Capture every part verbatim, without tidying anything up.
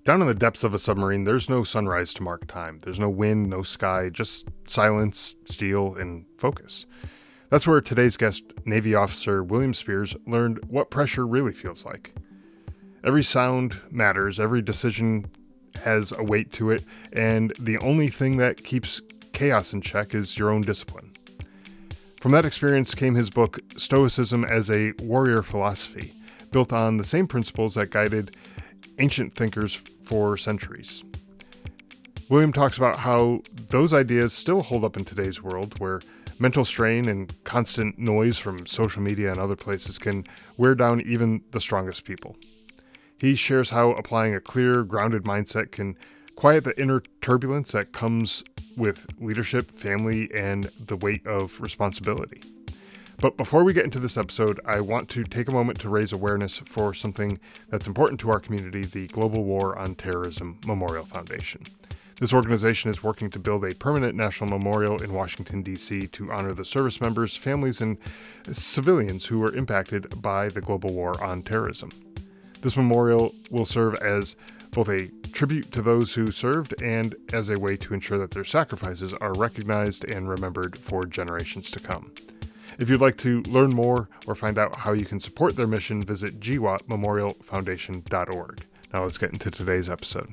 Down in the depths of a submarine, there's no sunrise to mark time. There's no wind, no sky, just silence, steel, and focus. That's where today's guest, Navy officer William Spears, learned what pressure really feels like. Every sound matters, every decision has a weight to it, and the only thing that keeps chaos in check is your own discipline. From that experience came his book, Stoicism as a Warrior Philosophy, built on the same principles that guided ancient thinkers for centuries. William talks about how those ideas still hold up in today's world, where mental strain and constant noise from social media and other places can wear down even the strongest people. He shares how applying a clear, grounded mindset can quiet the inner turbulence that comes with leadership, family, and the weight of responsibility. But before we get into this episode, I want to take a moment to raise awareness for something that's important to our community, the Global War on Terrorism Memorial Foundation. This organization is working to build a permanent national memorial in Washington, D C to honor the service members, families, and civilians who were impacted by the global war on terrorism. This memorial will serve as both a tribute to those who served and as a way to ensure that their sacrifices are recognized and remembered for generations to come. If you'd like to learn more or find out how you can support their mission, visit g w a t memorial foundation dot org. Now let's get into today's episode.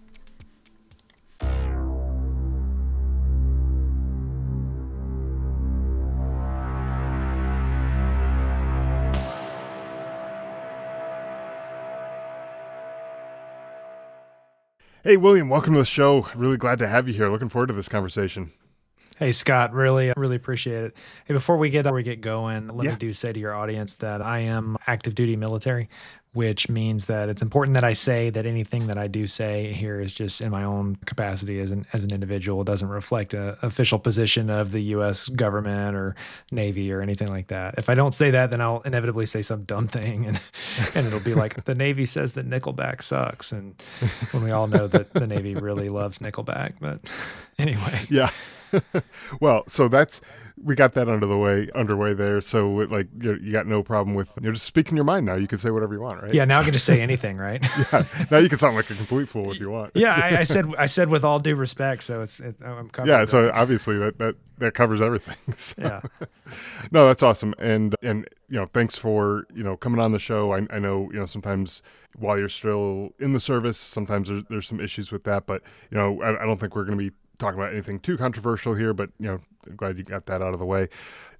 Hey, William, welcome to the show. Really glad to have you here. Looking forward to this conversation. Hey, Scott, really, really appreciate it. Hey, before we get, we get going, let Yeah. me do say to your audience that I am active duty military, which means that it's important that I say that anything that I do say here is just in my own capacity as an as an individual. It doesn't reflect an official position of the U S government or Navy or anything like that. If I don't say that, then I'll inevitably say some dumb thing, and and it'll be like, the Navy says that Nickelback sucks, and when we all know that the Navy really loves Nickelback. But anyway. Yeah. Well, so that's, we got that under the way, underway there. So like, you, you got no problem with, you're just speaking your mind now. You can say whatever you want, right? Yeah. Now I can just say anything, right? Yeah. Now you can sound like a complete fool if you want. Yeah. I, I said, I said with all due respect. So it's, it's I'm covered. Yeah. So obviously that, that, that covers everything. So. Yeah. No, that's awesome. And, and, you know, thanks for, you know, coming on the show. I, I know, you know, sometimes while you're still in the service, sometimes there's, there's some issues with that, but, you know, I, I don't think we're going to be talking about anything too controversial here, but, you know, I'm glad you got that out of the way.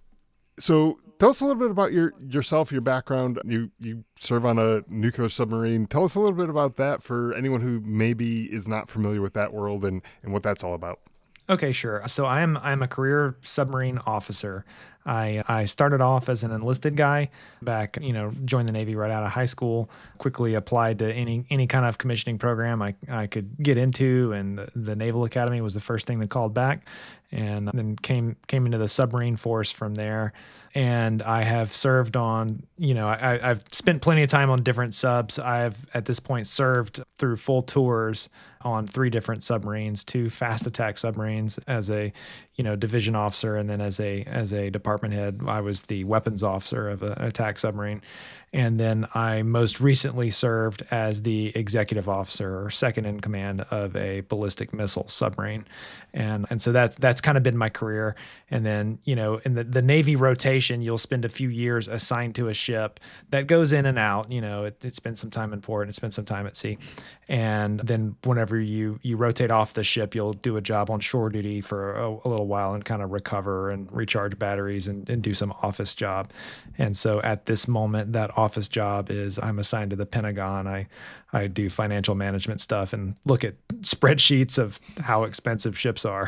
So tell us a little bit about your yourself, your background. You you serve on a nuclear submarine. Tell us a little bit about that for anyone who maybe is not familiar with that world and, and what that's all about. Okay, sure. So I'm I'm a career submarine officer. I I started off as an enlisted guy back, you know, joined the Navy right out of high school, quickly applied to any any kind of commissioning program I, I could get into, and the, the Naval Academy was the first thing that called back, and then came came into the submarine force from there. And I have served on, you know, I, I've spent plenty of time on different subs. I've at this point served through full tours on three different submarines, two fast attack submarines as a, you know, division officer, and then as a as a department head, I was the weapons officer of a, an attack submarine. And then I most recently served as the executive officer or second in command of a ballistic missile submarine. And and so that's that's kind of been my career. And then, you know, in the, the Navy rotation, you'll spend a few years assigned to a ship that goes in and out. You know, it, it spends some time in port and it spends some time at sea. And then whenever you you rotate off the ship, you'll do a job on shore duty for a, a little while and kind of recover and recharge batteries and, and do some office job. And so at this moment, that office job is I'm assigned to the Pentagon. I I do financial management stuff and look at spreadsheets of how expensive ships are,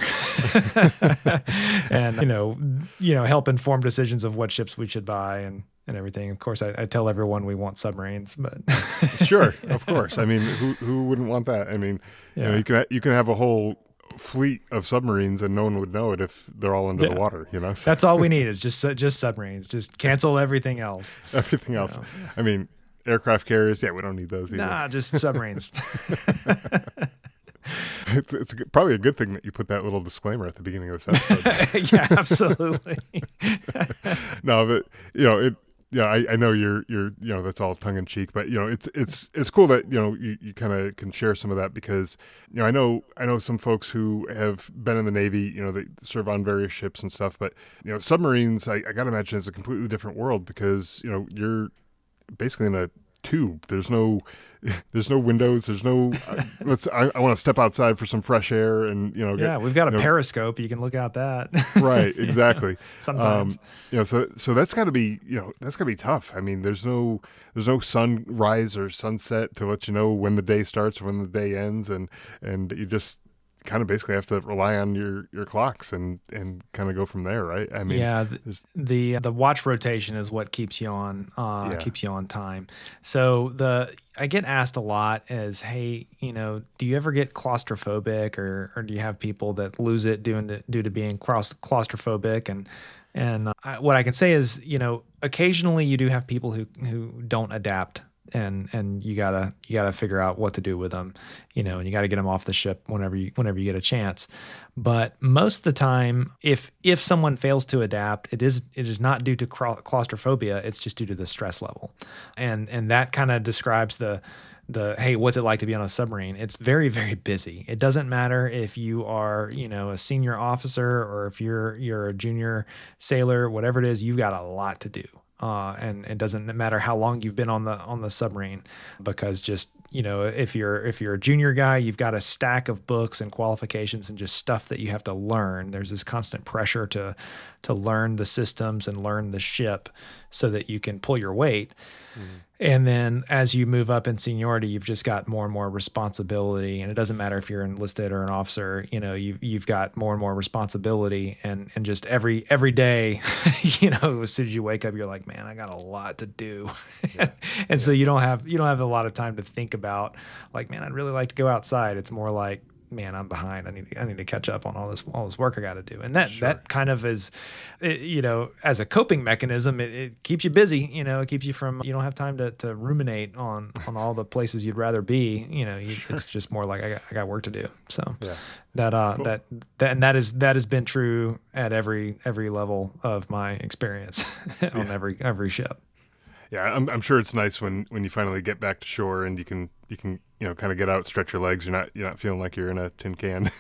and you know, you know, help inform decisions of what ships we should buy and and everything. Of course, I, I tell everyone we want submarines, but sure, of course. I mean, who who wouldn't want that? I mean, yeah. you know, you can you can have a whole fleet of submarines and no one would know it if they're all under yeah. the water, you know? That's all we need is just just submarines. Just cancel everything else. Everything else. You know? I mean, aircraft carriers, yeah, we don't need those either. Nah, just submarines. It's it's probably a good thing that you put that little disclaimer at the beginning of this episode. Yeah, absolutely. No, but you know, it yeah, I, I know you're you're you know, that's all tongue in cheek, but you know it's it's it's cool that you know you, you kind of can share some of that because you know I know I know some folks who have been in the Navy, you know, they serve on various ships and stuff, but you know submarines, I, I gotta imagine is a completely different world because you know you're basically in a tube. There's no, there's no windows. There's no. Uh, let's. I, I want to step outside for some fresh air, and you know. Yeah, get, we've got a you know, periscope. You can look out that. Right. Exactly. Sometimes. Um, you know. So so that's got to be you know that's got to be tough. I mean, there's no there's no sunrise or sunset to let you know when the day starts or when the day ends, and and you just kind of basically have to rely on your, your clocks and, and kind of go from there, right? I mean, yeah, the, the the watch rotation is what keeps you on uh, Yeah. keeps you on time. So the I get asked a lot is, hey, you know, do you ever get claustrophobic, or or do you have people that lose it due to due to being claus- claustrophobic? And and I, what I can say is, you know, occasionally you do have people who who don't adapt. And and you gotta you gotta figure out what to do with them, you know, and you gotta get them off the ship whenever you whenever you get a chance. But most of the time, if if someone fails to adapt, it is it is not due to claustrophobia. It's just due to the stress level, and and that kind of describes the the hey, what's it like to be on a submarine? It's very very busy. It doesn't matter if you are you know a senior officer or if you're you're a junior sailor, whatever it is, you've got a lot to do. Uh, and it doesn't matter how long you've been on the on the submarine, because just you know if you're if you're a junior guy, you've got a stack of books and qualifications and just stuff that you have to learn. There's this constant pressure to to learn the systems and learn the ship so that you can pull your weight. Mm-hmm. And then as you move up in seniority, you've just got more and more responsibility. And it doesn't matter if you're enlisted or an officer, you know, you've, you've got more and more responsibility. And, and just every, every day, you know, as soon as you wake up, you're like, man, I got a lot to do. Yeah. and yeah. so you don't have, you don't have a lot of time to think about like, man, I'd really like to go outside. It's more like, man, I'm behind. I need to, I need to catch up on all this, all this work I got to do. And that, sure. that kind of is, it, you know, as a coping mechanism, it, it keeps you busy, you know, it keeps you from, you don't have time to, to ruminate on, on all the places you'd rather be, you know, you, sure. it's just more like, I got, I got work to do. So yeah. that, uh, cool. that, that, and that is, that has been true at every, every level of my experience on yeah. every, every ship. Yeah. I'm, I'm sure it's nice when, when you finally get back to shore and you can, you can, you know, kind of get out, stretch your legs. You're not, you're not feeling like you're in a tin can.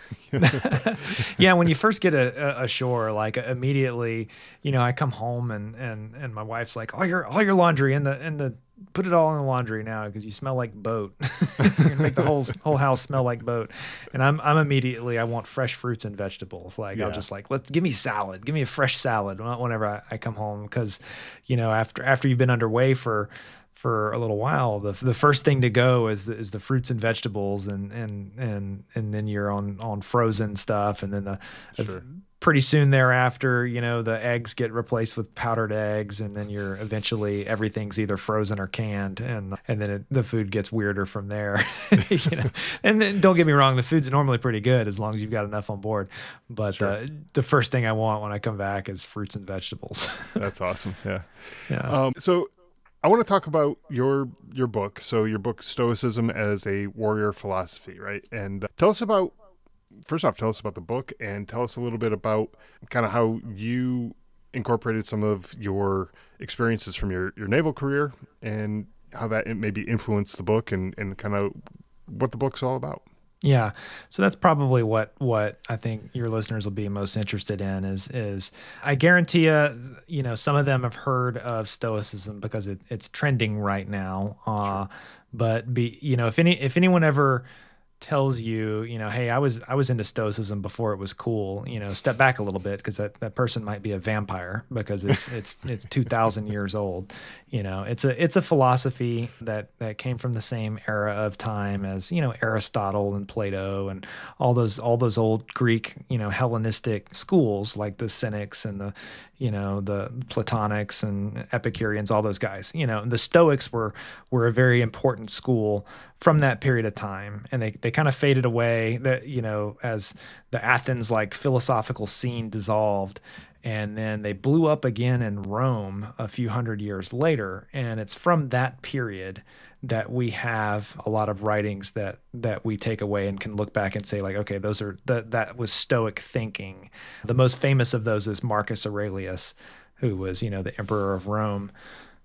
Yeah. When you first get a, a ashore, like immediately, you know, I come home and, and, and my wife's like, all your, all your laundry in the, in the, put it all in the laundry now, because you smell like boat. You're gonna make the whole, whole house smell like boat. And I'm, I'm immediately, I want fresh fruits and vegetables. Like yeah. I'll just like, let's give me salad, give me a fresh salad whenever I, I come home. Cause you know, after, after you've been underway for, for a little while, the the first thing to go is the, is the fruits and vegetables, and and and and then you're on on frozen stuff, and then the sure. pretty soon thereafter, you know, the eggs get replaced with powdered eggs, and then you're eventually everything's either frozen or canned, and and then it, the food gets weirder from there. You know, and then don't get me wrong, the food's normally pretty good as long as you've got enough on board, but sure. uh, the first thing I want when I come back is fruits and vegetables. That's awesome. Yeah. Yeah. Um, so. I want to talk about your your book. So your book, Stoicism as a Warrior Philosophy, right? And uh, tell us about, first off, tell us about the book, and tell us a little bit about kind of how you incorporated some of your experiences from your, your naval career and how that maybe influenced the book, and, and kind of what the book's all about. Yeah. So that's probably what, what I think your listeners will be most interested in is, is I guarantee you, you know, some of them have heard of Stoicism because it, it's trending right now. Uh, sure. But be, you know, if any, if anyone ever tells you, you know, hey, I was, I was into Stoicism before it was cool, you know, step back a little bit, because that, that person might be a vampire, because it's, it's, it's two thousand years old. You know, it's a, it's a philosophy that, that came from the same era of time as, you know, Aristotle and Plato and all those, all those old Greek, you know, Hellenistic schools like the Cynics and the, you know, the Platonics and Epicureans, all those guys. You know, the Stoics were were a very important school from that period of time, and they they kind of faded away. That you know, as the Athens like philosophical scene dissolved, and then they blew up again in Rome a few hundred years later, and it's from that period that we have a lot of writings that that we take away and can look back and say like, okay, those are that that was Stoic thinking. The most famous of those is Marcus Aurelius, who was, you know, the emperor of Rome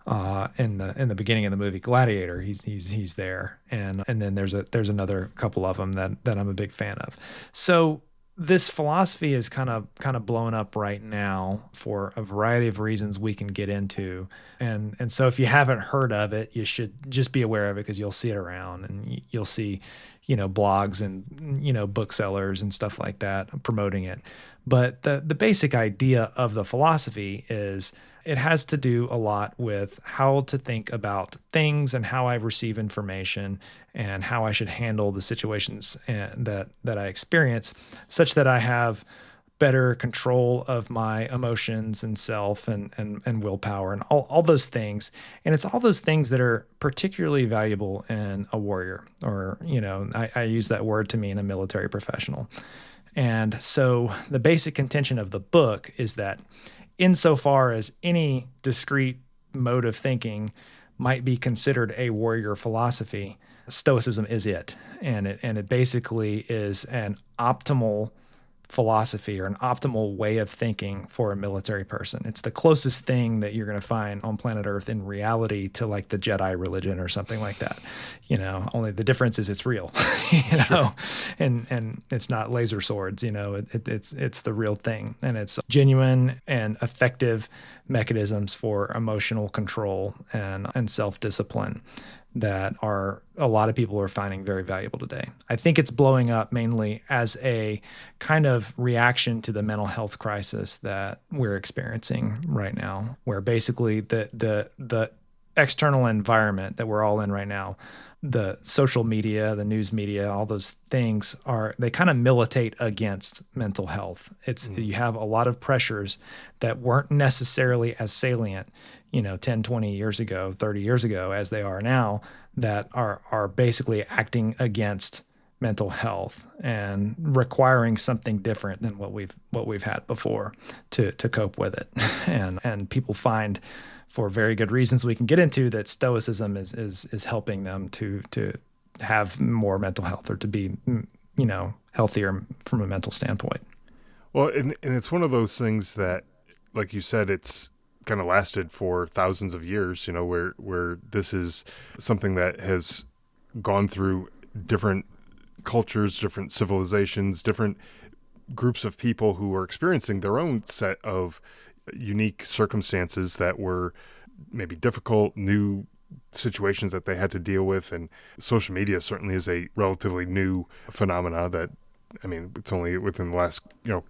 Uh, in the in the beginning of the movie Gladiator, he's he's he's there, and and then there's a there's another couple of them that that I'm a big fan of. So this philosophy is kind of kind of blowing up right now for a variety of reasons we can get into, and and so if you haven't heard of it, you should just be aware of it, because you'll see it around, and you'll see, you know, blogs and, you know, booksellers and stuff like that promoting it. But the the basic idea of the philosophy is, it has to do a lot with how to think about things and how I receive information and how I should handle the situations that that I experience, such that I have better control of my emotions and self and and, and willpower and all, all those things. And it's all those things that are particularly valuable in a warrior, or, you know, I, I use that word to mean a military professional. And so the basic contention of the book is that, insofar as any discrete mode of thinking might be considered a warrior philosophy, Stoicism is it. And it and it basically is an optimal philosophy, or an optimal way of thinking for a military person. It's the closest thing that you're going to find on planet Earth in reality to like the Jedi religion or something like that. You know, only the difference is it's real, you know, sure. and and it's not laser swords, you know, it, it, it's it's the real thing, and it's genuine and effective mechanisms for emotional control and and self-discipline that are a lot of people are finding very valuable today. I think it's blowing up mainly as a kind of reaction to the mental health crisis that we're experiencing right now, where basically the the the external environment that we're all in right now, the social media, the news media, all those things are, they kind of militate against mental health. It's mm. You have a lot of pressures that weren't necessarily as salient, you know, ten, twenty years ago, thirty years ago, as they are now, that are are basically acting against mental health and requiring something different than what we've what we've had before to to cope with it. And and people find, for very good reasons we can get into, that Stoicism is is is helping them to to have more mental health, or to be, you know, healthier from a mental standpoint. Well, and and it's one of those things that, like you said, it's kind of lasted for thousands of years, you know, where where this is something that has gone through different cultures, different civilizations, different groups of people who are experiencing their own set of unique circumstances that were maybe difficult, new situations that they had to deal with. And social media certainly is a relatively new phenomena that, I mean, it's only within the last, you know,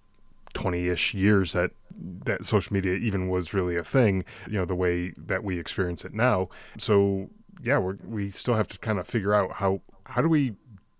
twenty-ish years that that social media even was really a thing, you know, the way that we experience it now. So yeah, we we still have to kind of figure out how how do we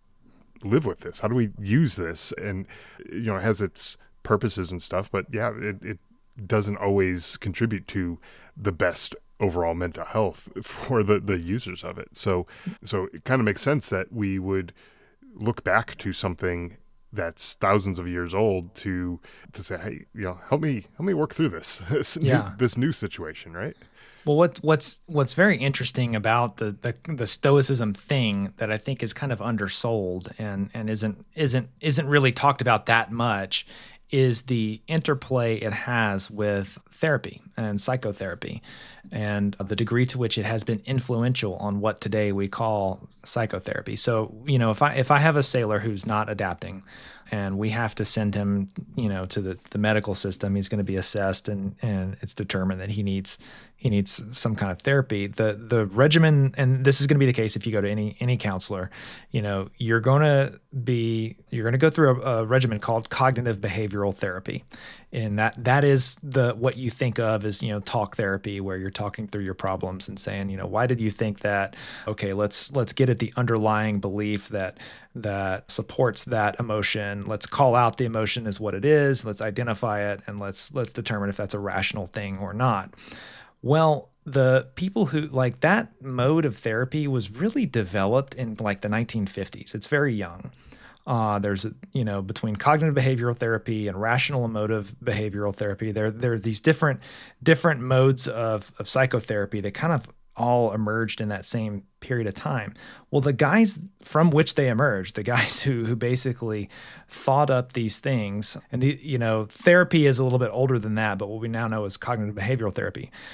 live with this? How do we use this? And, you know, it has its purposes and stuff, but yeah, it, it doesn't always contribute to the best overall mental health for the, the users of it. So, so it kind of makes sense that we would look back to something that's thousands of years old to to say, hey, you know, help me help me work through this this, yeah. new, this new situation, right? Well, what what's what's very interesting about the, the the Stoicism thing that I think is kind of undersold and and isn't isn't isn't really talked about that much is the interplay it has with therapy and psychotherapy, and the degree to which it has been influential on what today we call psychotherapy. So, you know, if I if I have a sailor who's not adapting, and we have to send him, you know, to the, the medical system, he's going to be assessed, and and it's determined that he needs he needs some kind of therapy. The the regimen, and this is going to be the case if you go to any any counselor, you know, you're going to be you're going to go through a, a regimen called cognitive behavioral therapy. And that that is the what you think of as, you know, talk therapy, where you're talking through your problems and saying, you know, why did you think that? Okay, let's let's get at the underlying belief that that supports that emotion. Let's call out the emotion as what it is. Let's identify it, and let's let's determine if that's a rational thing or not. Well, the people who like that mode of therapy was really developed in like the nineteen fifties. It's very young. Uh, there's, you know, between cognitive behavioral therapy and rational emotive behavioral therapy, there, there are these different, different modes of, of psychotherapy that kind of all emerged in that same period of time. Well, the guys from which they emerged, the guys who, who basically thought up these things, and the, you know, therapy is a little bit older than that, but what we now know is cognitive behavioral therapy.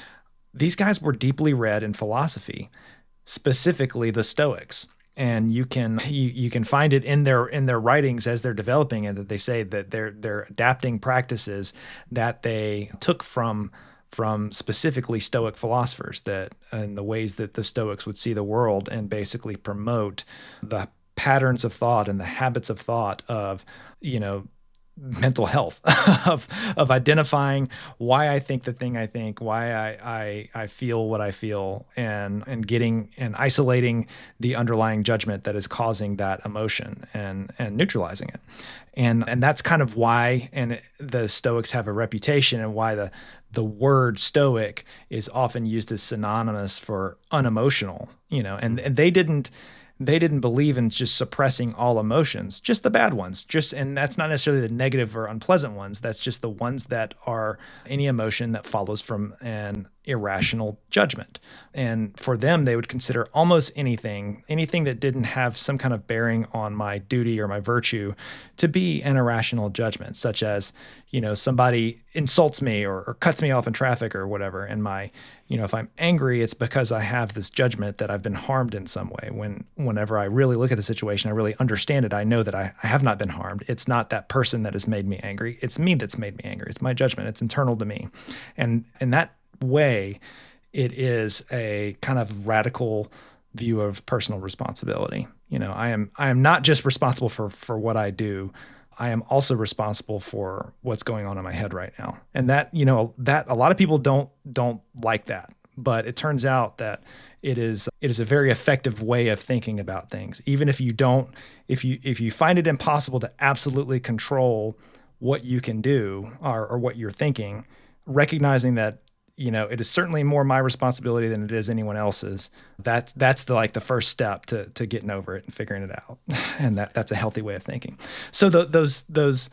these guys were deeply read in philosophy, specifically the Stoics. And you can you, you can find it in their in their writings as they're developing it, that they say that they're they're adapting practices that they took from from specifically Stoic philosophers, that and the ways that the Stoics would see the world, and basically promote the patterns of thought and the habits of thought of, you know, mental health, of of identifying why I think the thing I think, why I, I I feel what I feel, and and getting and isolating the underlying judgment that is causing that emotion, and and neutralizing it. And and that's kind of why and the Stoics have a reputation, and why the the word Stoic is often used as synonymous for unemotional, you know, and, and they didn't They didn't believe in just suppressing all emotions, just the bad ones. Just, and that's not necessarily the negative or unpleasant ones. That's just the ones that are any emotion that follows from an irrational judgment. And for them, they would consider almost anything, anything that didn't have some kind of bearing on my duty or my virtue, to be an irrational judgment, such as, you know, somebody insults me or, or cuts me off in traffic or whatever. And my, you know, if I'm angry, it's because I have this judgment that I've been harmed in some way. When, whenever I really look at the situation, I really understand it, I know that I, I have not been harmed. It's not that person that has made me angry. It's me that's made me angry. It's my judgment. It's internal to me. And in that way, it is a kind of radical view of personal responsibility. You know, I am, I am not just responsible for, for what I do. I am also responsible for what's going on in my head right now. And that, you know, that a lot of people don't, don't like that, but it turns out that it is, it is a very effective way of thinking about things. Even if you don't, if you, if you find it impossible to absolutely control what you can do, or, or what you're thinking, recognizing that, you know, it is certainly more my responsibility than it is anyone else's. That's that's the like the first step to to getting over it and figuring it out, and that that's a healthy way of thinking. So the, those those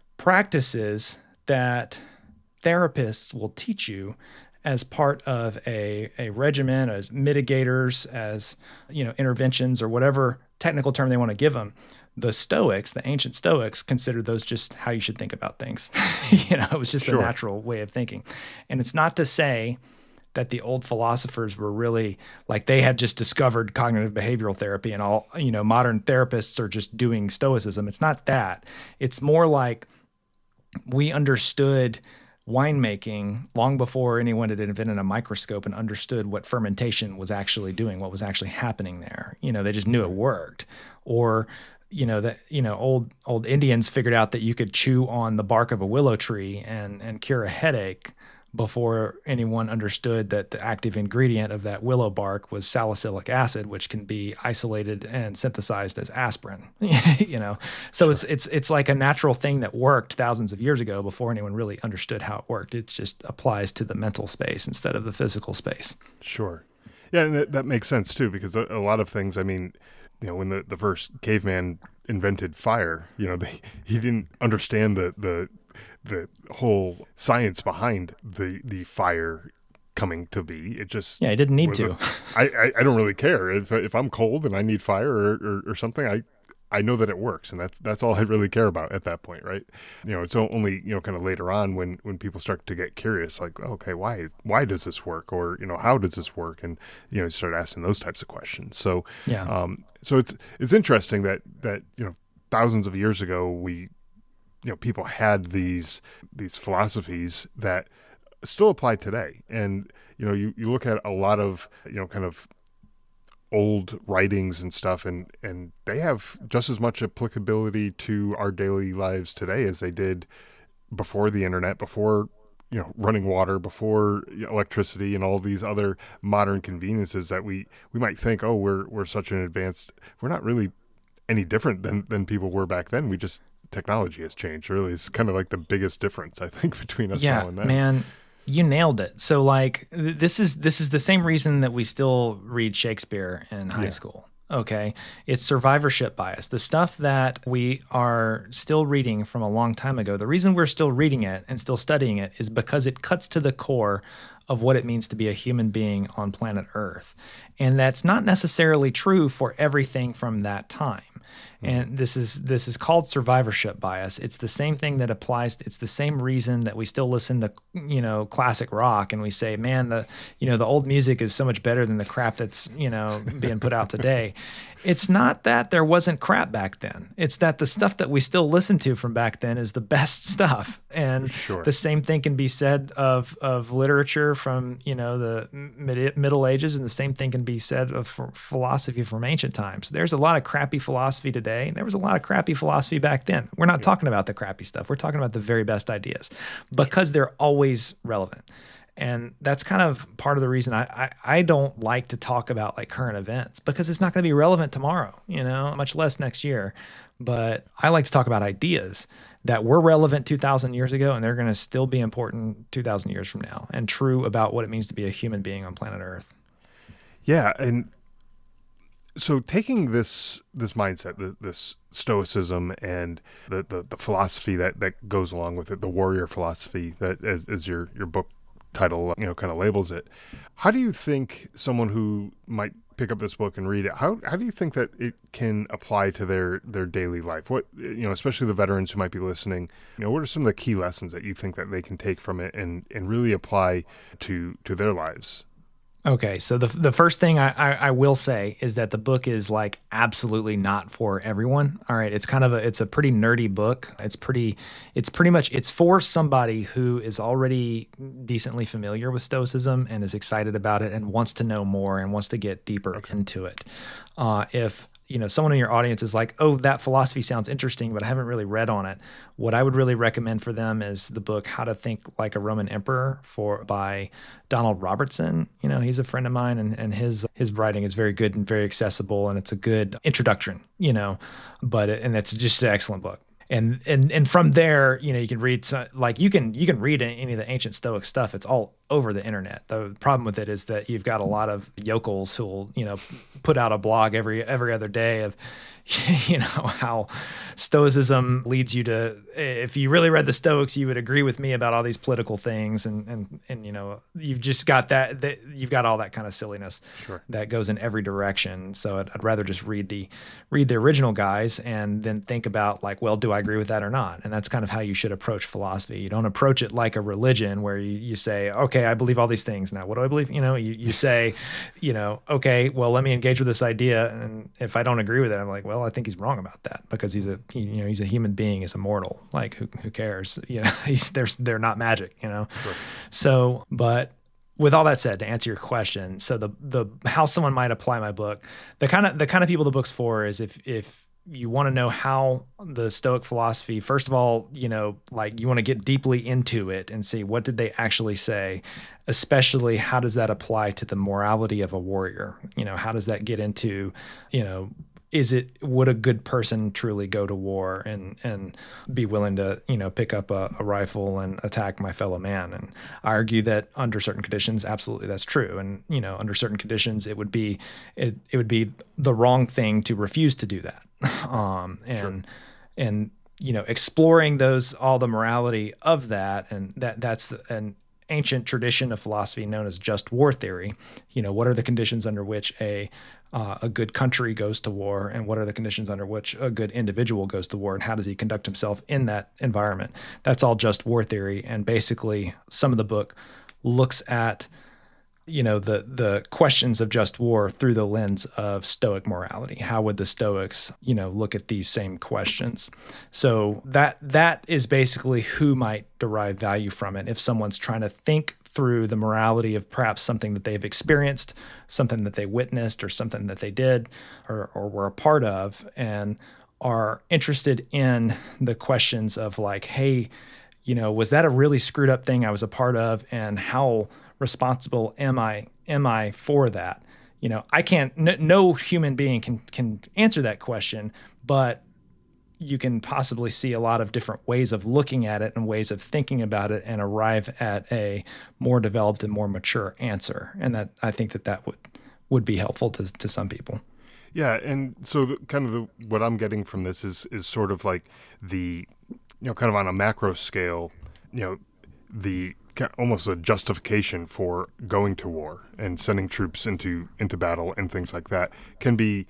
practices that therapists will teach you as part of a a regimen, as mitigators, as, you know, interventions, or whatever technical term they want to give them. The Stoics, the ancient Stoics, considered those just how you should think about things. You know, it was just sure. a natural way of thinking. And it's not to say that the old philosophers were really like they had just discovered cognitive behavioral therapy and all, you know, modern therapists are just doing Stoicism. It's not that. It's more like we understood winemaking long before anyone had invented a microscope and understood what fermentation was actually doing, what was actually happening there. You know, they just knew it worked. Or, you know, that, you know, old, old Indians figured out that you could chew on the bark of a willow tree and, and cure a headache before anyone understood that the active ingredient of that willow bark was salicylic acid, which can be isolated and synthesized as aspirin. You know, so sure. it's it's it's like a natural thing that worked thousands of years ago before anyone really understood how it worked. It just applies to the mental space instead of the physical space. Sure. Yeah, and that, that makes sense too, because a, a lot of things, I mean, you know, when the, the first caveman invented fire, you know, they, he didn't understand the, the the whole science behind the the fire coming to be. It just yeah, he didn't need to. A, I, I I don't really care if if I'm cold and I need fire or, or, or something. I I know that it works, and that's that's all I really care about at that point, right? You know, it's only, you know, kind of later on when when people start to get curious, like, okay, why why does this work, or, you know, how does this work, and, you know, start asking those types of questions. So yeah, um, so it's it's interesting that that you know, thousands of years ago we. You know, people had these these philosophies that still apply today. And, you know, you, you look at a lot of, you know, kind of old writings and stuff, and, and they have just as much applicability to our daily lives today as they did before the internet, before, you know, running water, before electricity and all these other modern conveniences that we, we might think, oh, we're we're such an advanced, we're not really any different than, than people were back then. We just technology has changed. Really, it's kind of like the biggest difference, I think, between us yeah, now and then. Man, you nailed it. So like th- this is this is the same reason that we still read Shakespeare in high yeah. school. Okay. It's survivorship bias. The stuff that we are still reading from a long time ago, the reason we're still reading it and still studying it is because it cuts to the core of what it means to be a human being on planet Earth. And that's not necessarily true for everything from that time. And this is this is called survivorship bias. It's the same thing that applies. It's the same reason that we still listen to, you know, classic rock and we say, man, the, you know, the old music is so much better than the crap that's, you know, being put out today. It's not that there wasn't crap back then. It's that the stuff that we still listen to from back then is the best stuff. And Sure. the same thing can be said of of literature from, you know, the mid, Middle Ages, and the same thing can be said of philosophy from ancient times. There's a lot of crappy philosophy today, and there was a lot of crappy philosophy back then. We're not yeah. talking about the crappy stuff. We're talking about the very best ideas because they're always relevant. And that's kind of part of the reason I, I, I don't like to talk about like current events, because it's not going to be relevant tomorrow, you know, much less next year. But I like to talk about ideas that were relevant two thousand years ago, and they're going to still be important two thousand years from now, and true about what it means to be a human being on planet Earth. Yeah. And so taking this this mindset, this stoicism and the, the, the philosophy that, that goes along with it, the warrior philosophy that as, as your, your book title, you know, kind of labels it. How do you think someone who might pick up this book and read it, how how do you think that it can apply to their their daily life? What, you know, especially the veterans who might be listening, you know, what are some of the key lessons that you think that they can take from it and, and really apply to to their lives? Okay, so the the first thing I, I, I will say is that the book is like absolutely not for everyone. All right, it's kind of a it's a pretty nerdy book. It's pretty it's pretty much it's for somebody who is already decently familiar with Stoicism and is excited about it and wants to know more and wants to get deeper okay. into it. Uh, if you know someone in your audience is like, oh, that philosophy sounds interesting, but I haven't really read on it, what I would really recommend for them is the book How to Think Like a Roman Emperor for by Donald Robertson. You know, he's a friend of mine, and, and his his writing is very good and very accessible, and it's a good introduction, you know, but and it's just an excellent book. And and and from there, you know, you can read some, like you can you can read any of the ancient Stoic stuff. It's all over the internet. The problem with it is that you've got a lot of yokels who'll, you know, put out a blog every every other day of, you know, how Stoicism leads you to, if you really read the Stoics, you would agree with me about all these political things. And, and, and, you know, you've just got that, that you've got all that kind of silliness sure. that goes in every direction. So I'd, I'd rather just read the, read the original guys and then think about like, well, do I agree with that or not? And that's kind of how you should approach philosophy. You don't approach it like a religion where you, you say, okay, I believe all these things. Now, what do I believe? You know, you, you say, you know, okay, well, let me engage with this idea. And if I don't agree with it, I'm like, well, I think he's wrong about that because he's a, he, you know, he's a human being, he's immortal. Like who, who cares? You know, he's, they're, they're not magic, you know? Sure. So, but with all that said, to answer your question, so the, the, how someone might apply my book, the kind of, the kind of people the book's for is if, if, you want to know how the Stoic philosophy, first of all, you know, like you want to get deeply into it and see what did they actually say, especially how does that apply to the morality of a warrior? You know, how does that get into, you know, is it, would a good person truly go to war and, and be willing to, you know, pick up a, a rifle and attack my fellow man? And I argue that under certain conditions, absolutely that's true. And, you know, under certain conditions, it would be, it, it would be the wrong thing to refuse to do that. Um, and, sure. and, you know, exploring those, all the morality of that, and that that's an ancient tradition of philosophy known as just war theory. You know, what are the conditions under which a, Uh, a good country goes to war, and what are the conditions under which a good individual goes to war, and how does he conduct himself in that environment? That's all just war theory. And basically some of the book looks at, you know, the, the questions of just war through the lens of Stoic morality. How would the Stoics, you know, look at these same questions? So that, that is basically who might derive value from it. If someone's trying to think through the morality of perhaps something that they've experienced, something that they witnessed, or something that they did or, or were a part of, and are interested in the questions of like, hey, you know, was that a really screwed up thing I was a part of? And how responsible am I, am I for that? You know, I can't, n- no human being can, can answer that question, but you can possibly see a lot of different ways of looking at it and ways of thinking about it and arrive at a more developed and more mature answer. And that, I think that that would, would be helpful to, to some people. Yeah. And so the, kind of the, what I'm getting from this is, is sort of like the, you know, kind of on a macro scale, you know, the almost a justification for going to war and sending troops into, into battle and things like that can be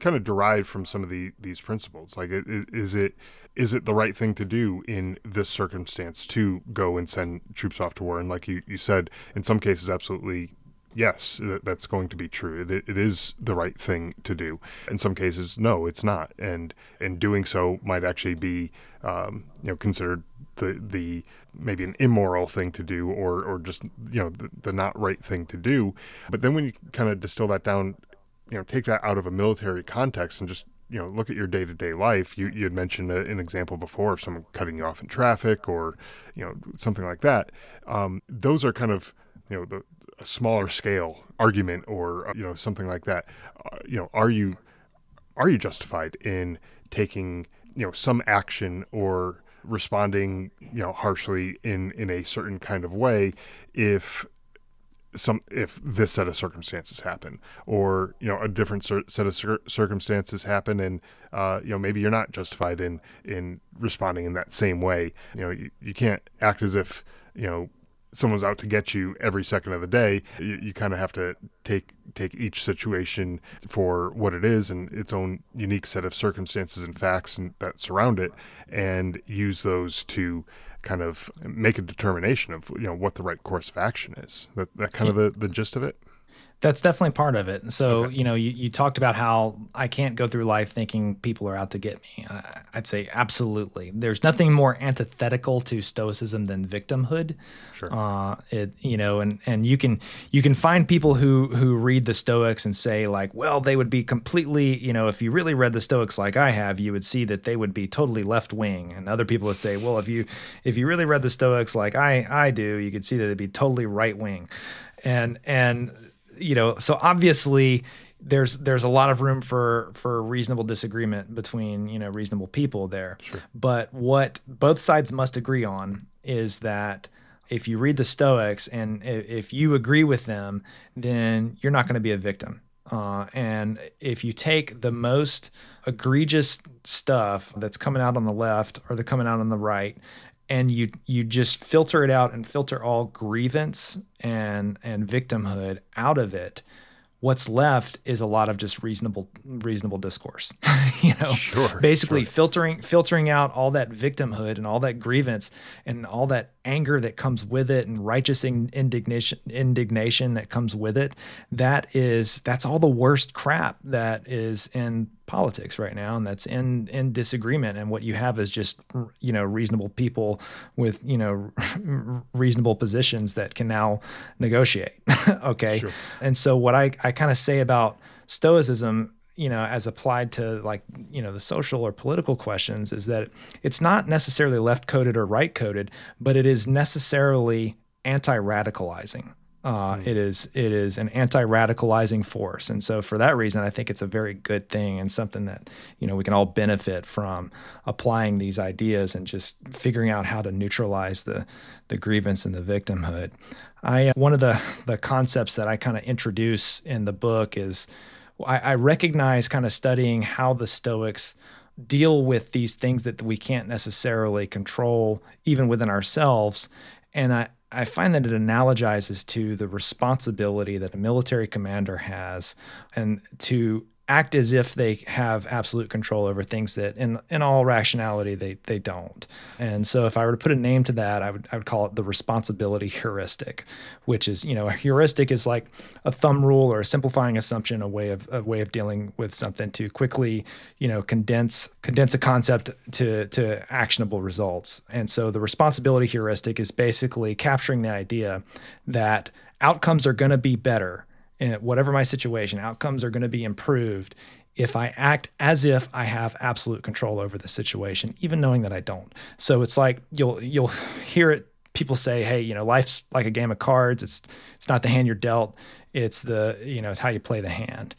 kind of derived from some of the these principles. Like, it, it, is it is it the right thing to do in this circumstance to go and send troops off to war? And like you, you said, in some cases, absolutely, yes, that's going to be true. It, it is the right thing to do. In some cases, no, it's not. And and doing so might actually be, um, you know, considered the the maybe an immoral thing to do, or or just, you know, the, the not right thing to do. But then when you kind of distill that down, you know, take that out of a military context and just, you know, look at your day-to-day life. You you had mentioned a, an example before of someone cutting you off in traffic, or, you know, something like that. Um, those are kind of, you know, the a smaller scale argument, or, you know, something like that. Uh, you know, are you are you justified in taking, you know, some action or responding, you know, harshly in in a certain kind of way if some if this set of circumstances happen, or, you know, a different cer- set of cir- circumstances happen, and uh, you know, maybe you're not justified in in responding in that same way. You know, you, you can't act as if, you know, someone's out to get you every second of the day. You, you kind of have to take take each situation for what it is and its own unique set of circumstances and facts and that surround it, and use those to kind of make a determination of, you know, what the right course of action is. That that kind of the, the gist of it. That's definitely part of it. So, Okay. you know, you, you talked about how I can't go through life thinking people are out to get me. I, I'd say absolutely. There's nothing more antithetical to stoicism than victimhood. Sure. Uh, it, you know, and, and you can you can find people who who read the Stoics and say, like, well, they would be completely, you know, if you really read the Stoics like I have, you would see that they would be totally left wing. And other people would say, well, if you if you really read the Stoics like I I do, you could see that they'd be totally right wing. And and you know, so obviously there's there's a lot of room for for reasonable disagreement between, you know, reasonable people there. Sure. But what both sides must agree on is that if you read the Stoics and if you agree with them, then you're not going to be a victim. Uh, and if you take the most egregious stuff that's coming out on the left or the coming out on the right, and you you just filter it out and filter all grievance and and victimhood out of it, what's left is a lot of just reasonable reasonable discourse. you know, Sure, basically sure. filtering filtering out all that victimhood and all that grievance and all that anger that comes with it and righteous in- indignation indignation that comes with it. That is that's all the worst crap that is in politics right now, and that's in in disagreement. And what you have is just, you know, reasonable people with, you know, reasonable positions that can now negotiate. Okay. Sure. And so what I, I kind of say about Stoicism, you know, as applied to, like, you know, the social or political questions, is that it's not necessarily left coded or right coded, but it is necessarily anti-radicalizing. Uh, Mm. It is it is an anti-radicalizing force, and so for that reason, I think it's a very good thing and something that, you know, we can all benefit from applying these ideas and just figuring out how to neutralize the the grievance and the victimhood. I uh, one of the the concepts that I kind of introduce in the book is I, I recognize, kind of studying how the Stoics deal with these things that we can't necessarily control even within ourselves, and I. I find that it analogizes to the responsibility that a military commander has, and to act as if they have absolute control over things that in in all rationality they they don't. And so if I were to put a name to that, I would I would call it the responsibility heuristic, which is, you know, a heuristic is like a thumb rule or a simplifying assumption, a way of a way of dealing with something to quickly, you know, condense condense a concept to to actionable results. And so the responsibility heuristic is basically capturing the idea that outcomes are going to be better. And whatever my situation, outcomes are going to be improved if I act as if I have absolute control over the situation, even knowing that I don't. So it's like you'll you'll hear it. People say, "Hey, you know, life's like a game of cards. It's it's not the hand you're dealt. It's the you know it's how you play the hand."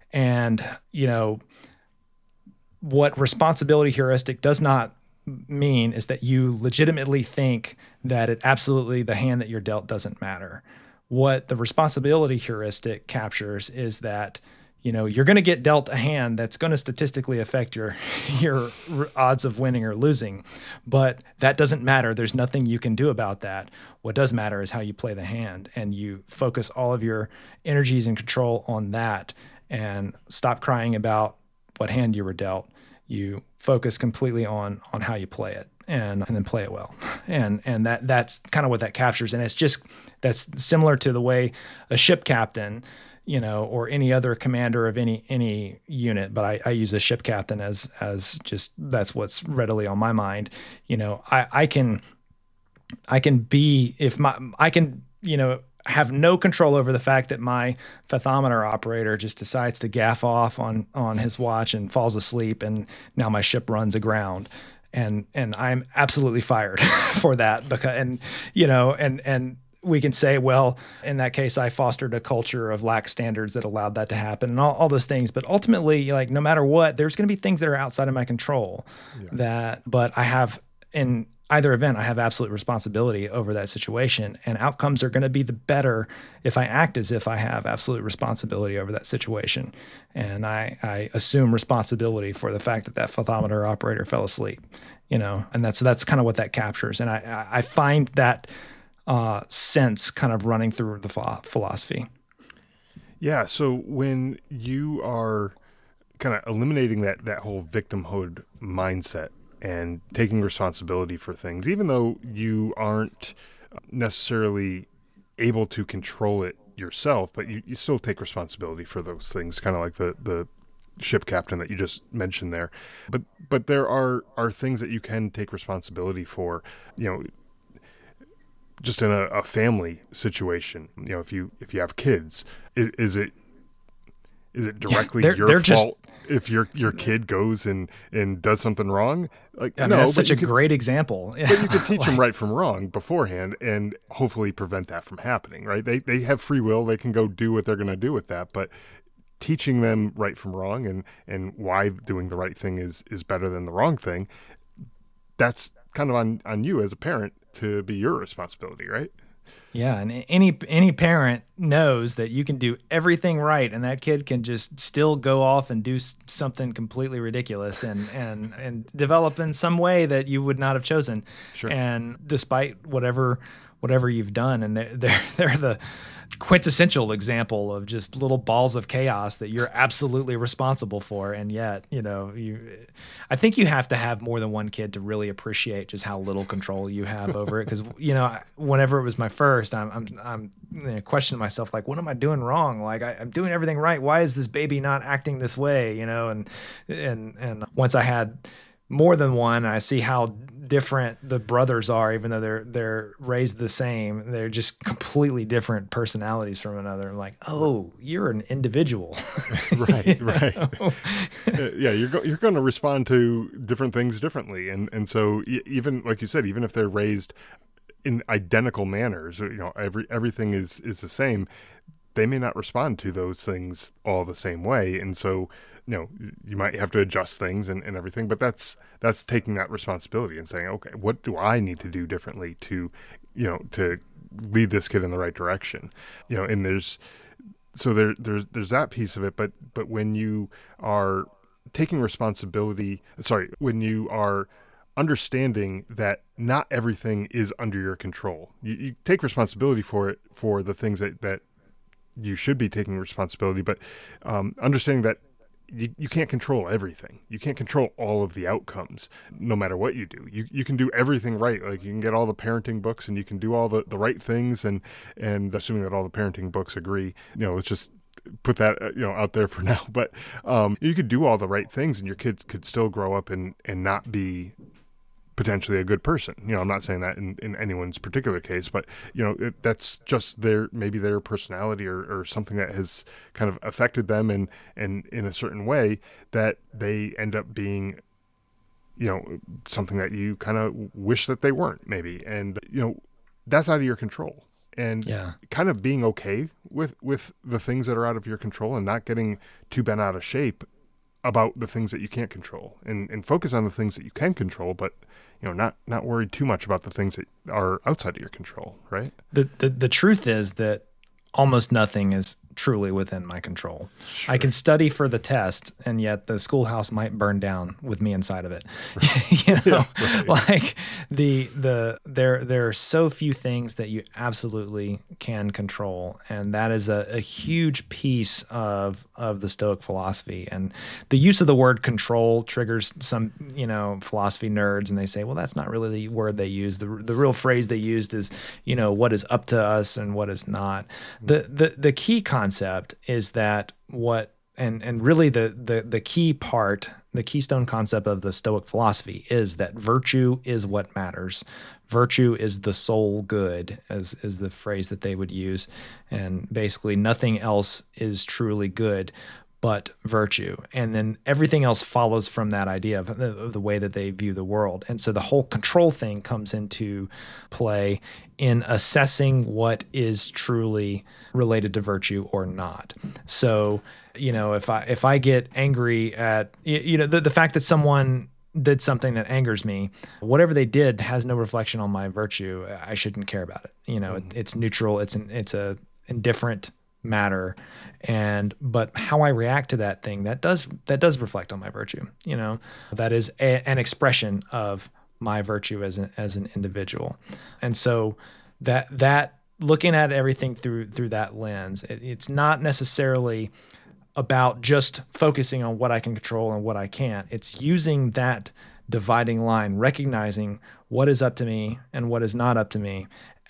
And you know what responsibility heuristic does not mean is that you legitimately think that it absolutely the hand that you're dealt doesn't matter. What the responsibility heuristic captures is that, you know, you're going to get dealt a hand that's going to statistically affect your your odds of winning or losing, but that doesn't matter. There's nothing you can do about that. What does matter is how you play the hand, and you focus all of your energies and control on that, and stop crying about what hand you were dealt. You focus completely on on how you play it, and and then play it well. And and that that's kind of what that captures. And it's just that's similar to the way a ship captain, you know, or any other commander of any any unit, but I, I use a ship captain as as just that's what's readily on my mind. You know, I, I can I can be if my I can, you know, have no control over the fact that my fathometer operator just decides to gaff off on on his watch and falls asleep, and now my ship runs aground. And and I'm absolutely fired for that, because and you know and and we can say, well, in that case, I fostered a culture of lax standards that allowed that to happen, and all, all those things. But ultimately, like, no matter what, there's going to be things that are outside of my control. Yeah. That, but I have in either event, I have absolute responsibility over that situation, and outcomes are going to be the better if I act as if I have absolute responsibility over that situation. And I, I assume responsibility for the fact that that fathometer operator fell asleep, you know, and that's, that's kind of what that captures. And I, I find that uh, sense kind of running through the philosophy. Yeah. So when you are kind of eliminating that, that whole victimhood mindset and taking responsibility for things, even though you aren't necessarily able to control it yourself, but you, you still take responsibility for those things, kind of like the, the ship captain that you just mentioned there. But but there are, are things that you can take responsibility for, you know, just in a, a family situation. You know, if you if you have kids, is, is it is it directly yeah, they're, your they're fault just, if your your kid goes and, and does something wrong? Like, I mean, no, that's such a could, great example. But you could teach like, them right from wrong beforehand and hopefully prevent that from happening, right? They they have free will. They can go do what they're going to do with that. But teaching them right from wrong and, and why doing the right thing is, is better than the wrong thing, that's kind of on, on you as a parent to be your responsibility, right? Yeah, and any any parent knows that you can do everything right, and that kid can just still go off and do something completely ridiculous and and and develop in some way that you would not have chosen. Sure. And despite whatever whatever you've done, and they're they're, they're the quintessential example of just little balls of chaos that you're absolutely responsible for. And yet, you know, you, I think you have to have more than one kid to really appreciate just how little control you have over it. Cause you know, whenever it was my first, I'm, I'm, I'm you know, questioning myself, like, what am I doing wrong? Like I, I'm doing everything right. Why is this baby not acting this way? You know? And, and, and once I had more than one, I see how different the brothers are, even though they're they're raised the same. They're just completely different personalities from another. I'm like, oh, you're an individual. Right, right. Yeah, you're go- you're going to respond to different things differently, and and so even like you said, even if they're raised in identical manners, you know, every everything is is the same, they may not respond to those things all the same way, and so, you know, you might have to adjust things and, and everything, but that's that's taking that responsibility and saying, okay, what do I need to do differently to, you know, to lead this kid in the right direction, you know, and there's so there there's there's that piece of it, but but when you are taking responsibility, sorry, when you are understanding that not everything is under your control, you, you take responsibility for it, for the things that that you should be taking responsibility, but um, understanding that you, you can't control everything. You can't control all of the outcomes, no matter what you do. You you can do everything right. Like you can get all the parenting books and you can do all the, the right things, and and assuming that all the parenting books agree, you know, let's just put that, you know, out there for now. But um, you could do all the right things and your kid could still grow up and, and not be potentially a good person. You know, I'm not saying that in, in anyone's particular case, but, you know, it, that's just their, maybe their personality or, or something that has kind of affected them and, and in a certain way that they end up being, you know, something that you kind of wish that they weren't maybe. And, you know, that's out of your control. And yeah. kind of being okay with, with the things that are out of your control and not getting too bent out of shape about the things that you can't control, and, and focus on the things that you can control, but, you know, not, not worried too much about the things that are outside of your control. Right. The, the, the truth is that almost nothing is truly within my control. Sure. I can study for the test, and yet the schoolhouse might burn down with me inside of it. Right. You know, yeah, right. Like the, the, there, there are so few things that you absolutely can control. And that is a, a huge piece of of the Stoic philosophy. And the use of the word control triggers some, you know, philosophy nerds, and they say, well, that's not really the word they use. The the real phrase they used is, you know, what is up to us and what is not. Mm-hmm. The the the key concept is that what and and really the the the key part, the keystone concept of the Stoic philosophy is that virtue is what matters. Virtue is the sole good, as is the phrase that they would use. And basically nothing else is truly good but virtue. And then everything else follows from that idea of the, of the way that they view the world. And so the whole control thing comes into play in assessing what is truly related to virtue or not. So, you know, if I if I get angry at, you know, the, the fact that someone did something that angers me, whatever they did has no reflection on my virtue, I shouldn't care about it. You know, mm-hmm. it, it's neutral. It's an it's a indifferent matter. And but how I react to that thing, that does that does reflect on my virtue. You know, that is a, an expression of my virtue as an as an individual. And so that that looking at everything through through that lens, it, it's not necessarily about just focusing on what I can control and what I can't. It's using that dividing line, recognizing what is up to me and what is not up to me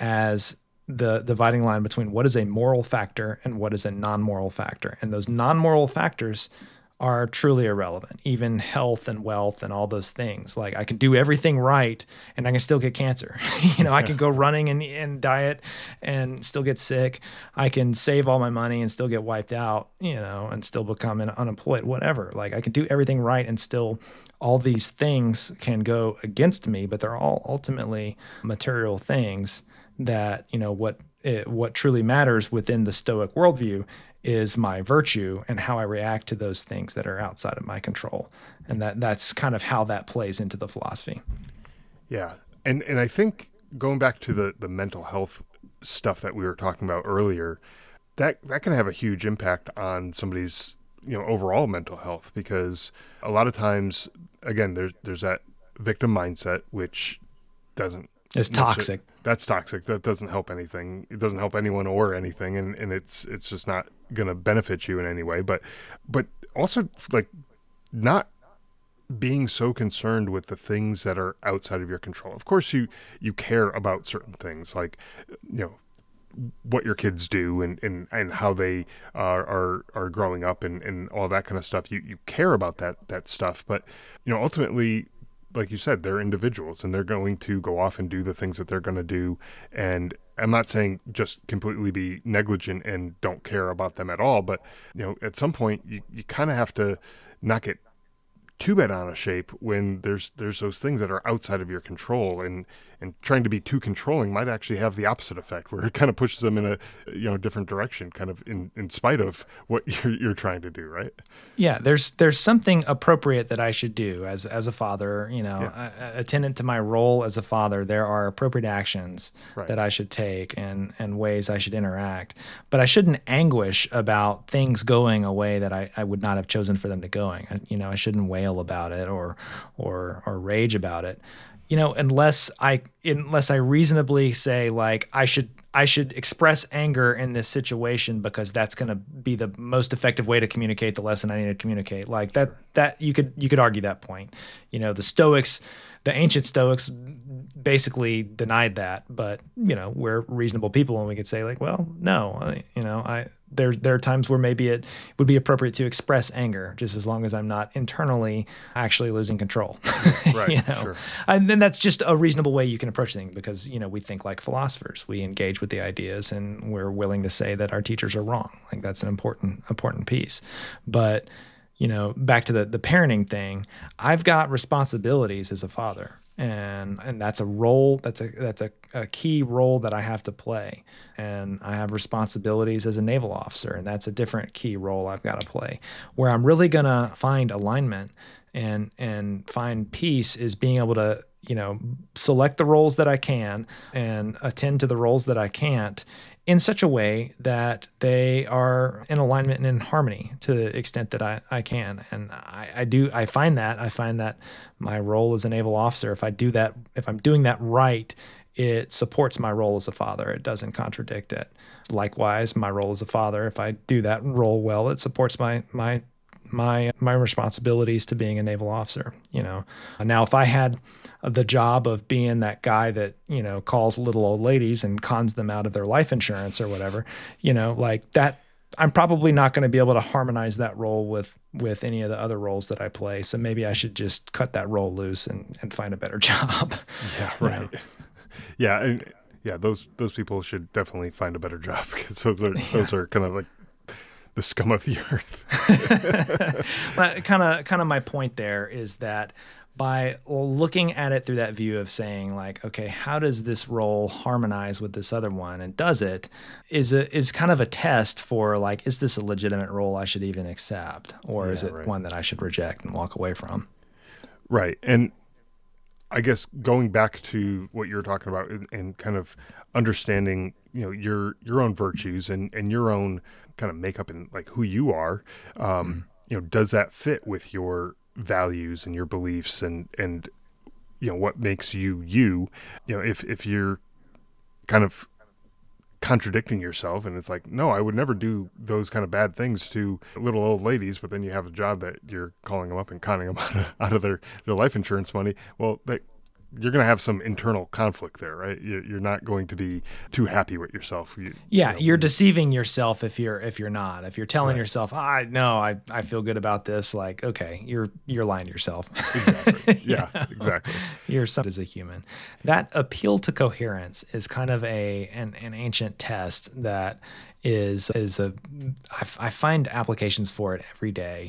as the dividing line between what is a moral factor and what is a non-moral factor. And those non-moral factors are truly irrelevant, even health and wealth and all those things. Like I can do everything right and I can still get cancer. you know, I can go running and, and diet and still get sick. I can save all my money and still get wiped out, you know, and still become an unemployed, whatever. Like I can do everything right and still all these things can go against me, but they're all ultimately material things that, you know, what it, what truly matters within the Stoic worldview is my virtue and how I react to those things that are outside of my control. And that that's kind of how that plays into the philosophy. Yeah. And and I think going back to the, the mental health stuff that we were talking about earlier, that, that can have a huge impact on somebody's, you know, overall mental health, because a lot of times, again, there's there's that victim mindset, which doesn't It's toxic. That's toxic. That doesn't help anything. It doesn't help anyone or anything, and, and it's it's just not going to benefit you in any way. But but also like not being so concerned with the things that are outside of your control. Of course, you you care about certain things, like, you know, what your kids do and, and, and how they are, are are growing up and, and all that kind of stuff. You you care about that that stuff, but you know, ultimately, like you said, they're individuals and they're going to go off and do the things that they're going to do. And I'm not saying just completely be negligent and don't care about them at all, but you know, at some point you, you kind of have to not get too bent out of shape when there's there's those things that are outside of your control, and and trying to be too controlling might actually have the opposite effect, where it kind of pushes them in a, you know, different direction, kind of in, in spite of what you're you're trying to do, right? Yeah, there's there's something appropriate that I should do as as a father, you know, yeah. attendant to my role as a father. There are appropriate actions right. that I should take and and ways I should interact, but I shouldn't anguish about things going a way that I, I would not have chosen for them to going. I, you know, I shouldn't wail about it or or or rage about it, you know, unless I unless I reasonably say, like, I should I should express anger in this situation because that's going to be the most effective way to communicate the lesson I need to communicate. Like that sure. that you could you could argue that point. You know, the Stoics, the ancient Stoics basically denied that, but you know, we're reasonable people and we could say, like, well, no, I, you know, I there there are times where maybe it would be appropriate to express anger, just as long as I'm not internally actually losing control. Right. you know? Sure. And then that's just a reasonable way you can approach things, because, you know, we think like philosophers. We engage with the ideas and we're willing to say that our teachers are wrong. Like that's an important important piece. But, you know, back to the the parenting thing, I've got responsibilities as a father. And and that's a role, that's a that's a, a key role that I have to play. And I have responsibilities as a naval officer, and that's a different key role I've got to play. Where I'm really going to find alignment and and find peace is being able to, you know, select the roles that I can and attend to the roles that I can't in such a way that they are in alignment and in harmony to the extent that I, I can. And I, I do, I find that, I find that my role as a naval officer, if I do that, if I'm doing that right, it supports my role as a father. It doesn't contradict it. Likewise, my role as a father, if I do that role well, it supports my my my my responsibilities to being a naval officer. You know, now if I had the job of being that guy that, you know, calls little old ladies and cons them out of their life insurance or whatever, you know, like that, I'm probably not going to be able to harmonize that role with with any of the other roles that I play. So maybe I should just cut that role loose and and find a better job. Yeah, right. You know? Yeah, and yeah, those those people should definitely find a better job, because those are yeah. those are kind of like the scum of the earth. But kind of kind of my point there is that by looking at it through that view of saying like, okay, how does this role harmonize with this other one? And does it is a, is kind of a test for like, is this a legitimate role I should even accept? Or yeah, is it right. one that I should reject and walk away from? Right. And I guess going back to what you're talking about and, and kind of understanding, you know, your, your own virtues and, and your own kind of makeup and like who you are, um, mm-hmm. you know, does that fit with your values and your beliefs and, and, you know, what makes you, you, you know, if, if you're kind of contradicting yourself and it's like, no, I would never do those kind of bad things to little old ladies, but then you have a job that you're calling them up and conning them out of, out of their, their life insurance money. Well, that, you're going to have some internal conflict there, right? You're not going to be too happy with yourself. You, yeah, you know, you're deceiving yourself if you're if you're not. If you're telling right. yourself, "I no, I, I feel good about this," like, okay, you're you're lying to yourself. Exactly. Yeah, you know? exactly. You're something as a human. That appeal to coherence is kind of a an, an ancient test that is is a I, I find applications for it every day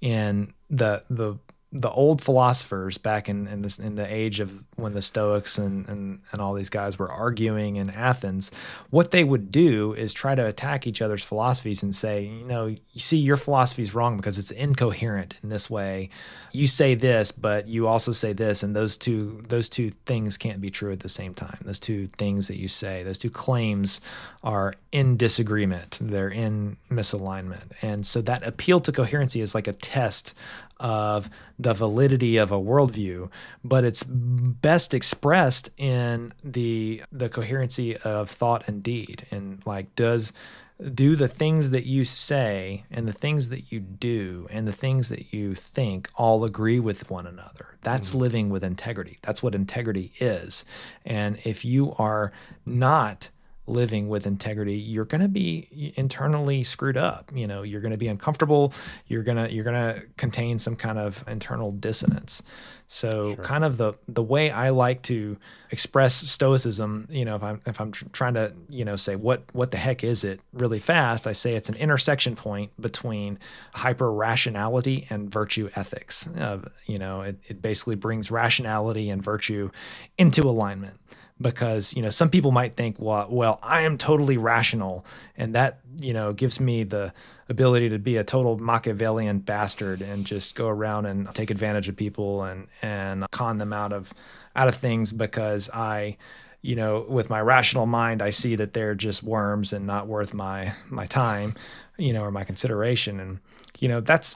in the the the old philosophers back in, in this, in the age of when the Stoics and, and, and all these guys were arguing in Athens, what they would do is try to attack each other's philosophies and say, you know, you see, your philosophy is wrong because it's incoherent in this way. You say this, but you also say this, and those two those two things can't be true at the same time. Those two things that you say, those two claims are in disagreement. They're in misalignment. And so that appeal to coherency is like a test of the validity of a worldview, but it's best expressed in the the coherency of thought and deed. And like, does do the things that you say and the things that you do and the things that you think all agree with one another? That's mm-hmm. living with integrity. That's what integrity is. And if you are not living with integrity, you're going to be internally screwed up. You know, you're going to be uncomfortable. You're going to, you're going to contain some kind of internal dissonance. So sure. kind of the, the way I like to express stoicism, you know, if I'm, if I'm tr- trying to, you know, say what, what the heck is it really fast, I say it's an intersection point between hyper rationality and virtue ethics. Uh, you know, it, it basically brings rationality and virtue into alignment. Because, you know, some people might think, well, well, I am totally rational, and that, you know, gives me the ability to be a total Machiavellian bastard and just go around and take advantage of people and and con them out of out of things because I, you know, with my rational mind, I see that they're just worms and not worth my my time, you know, or my consideration. And, you know, that's,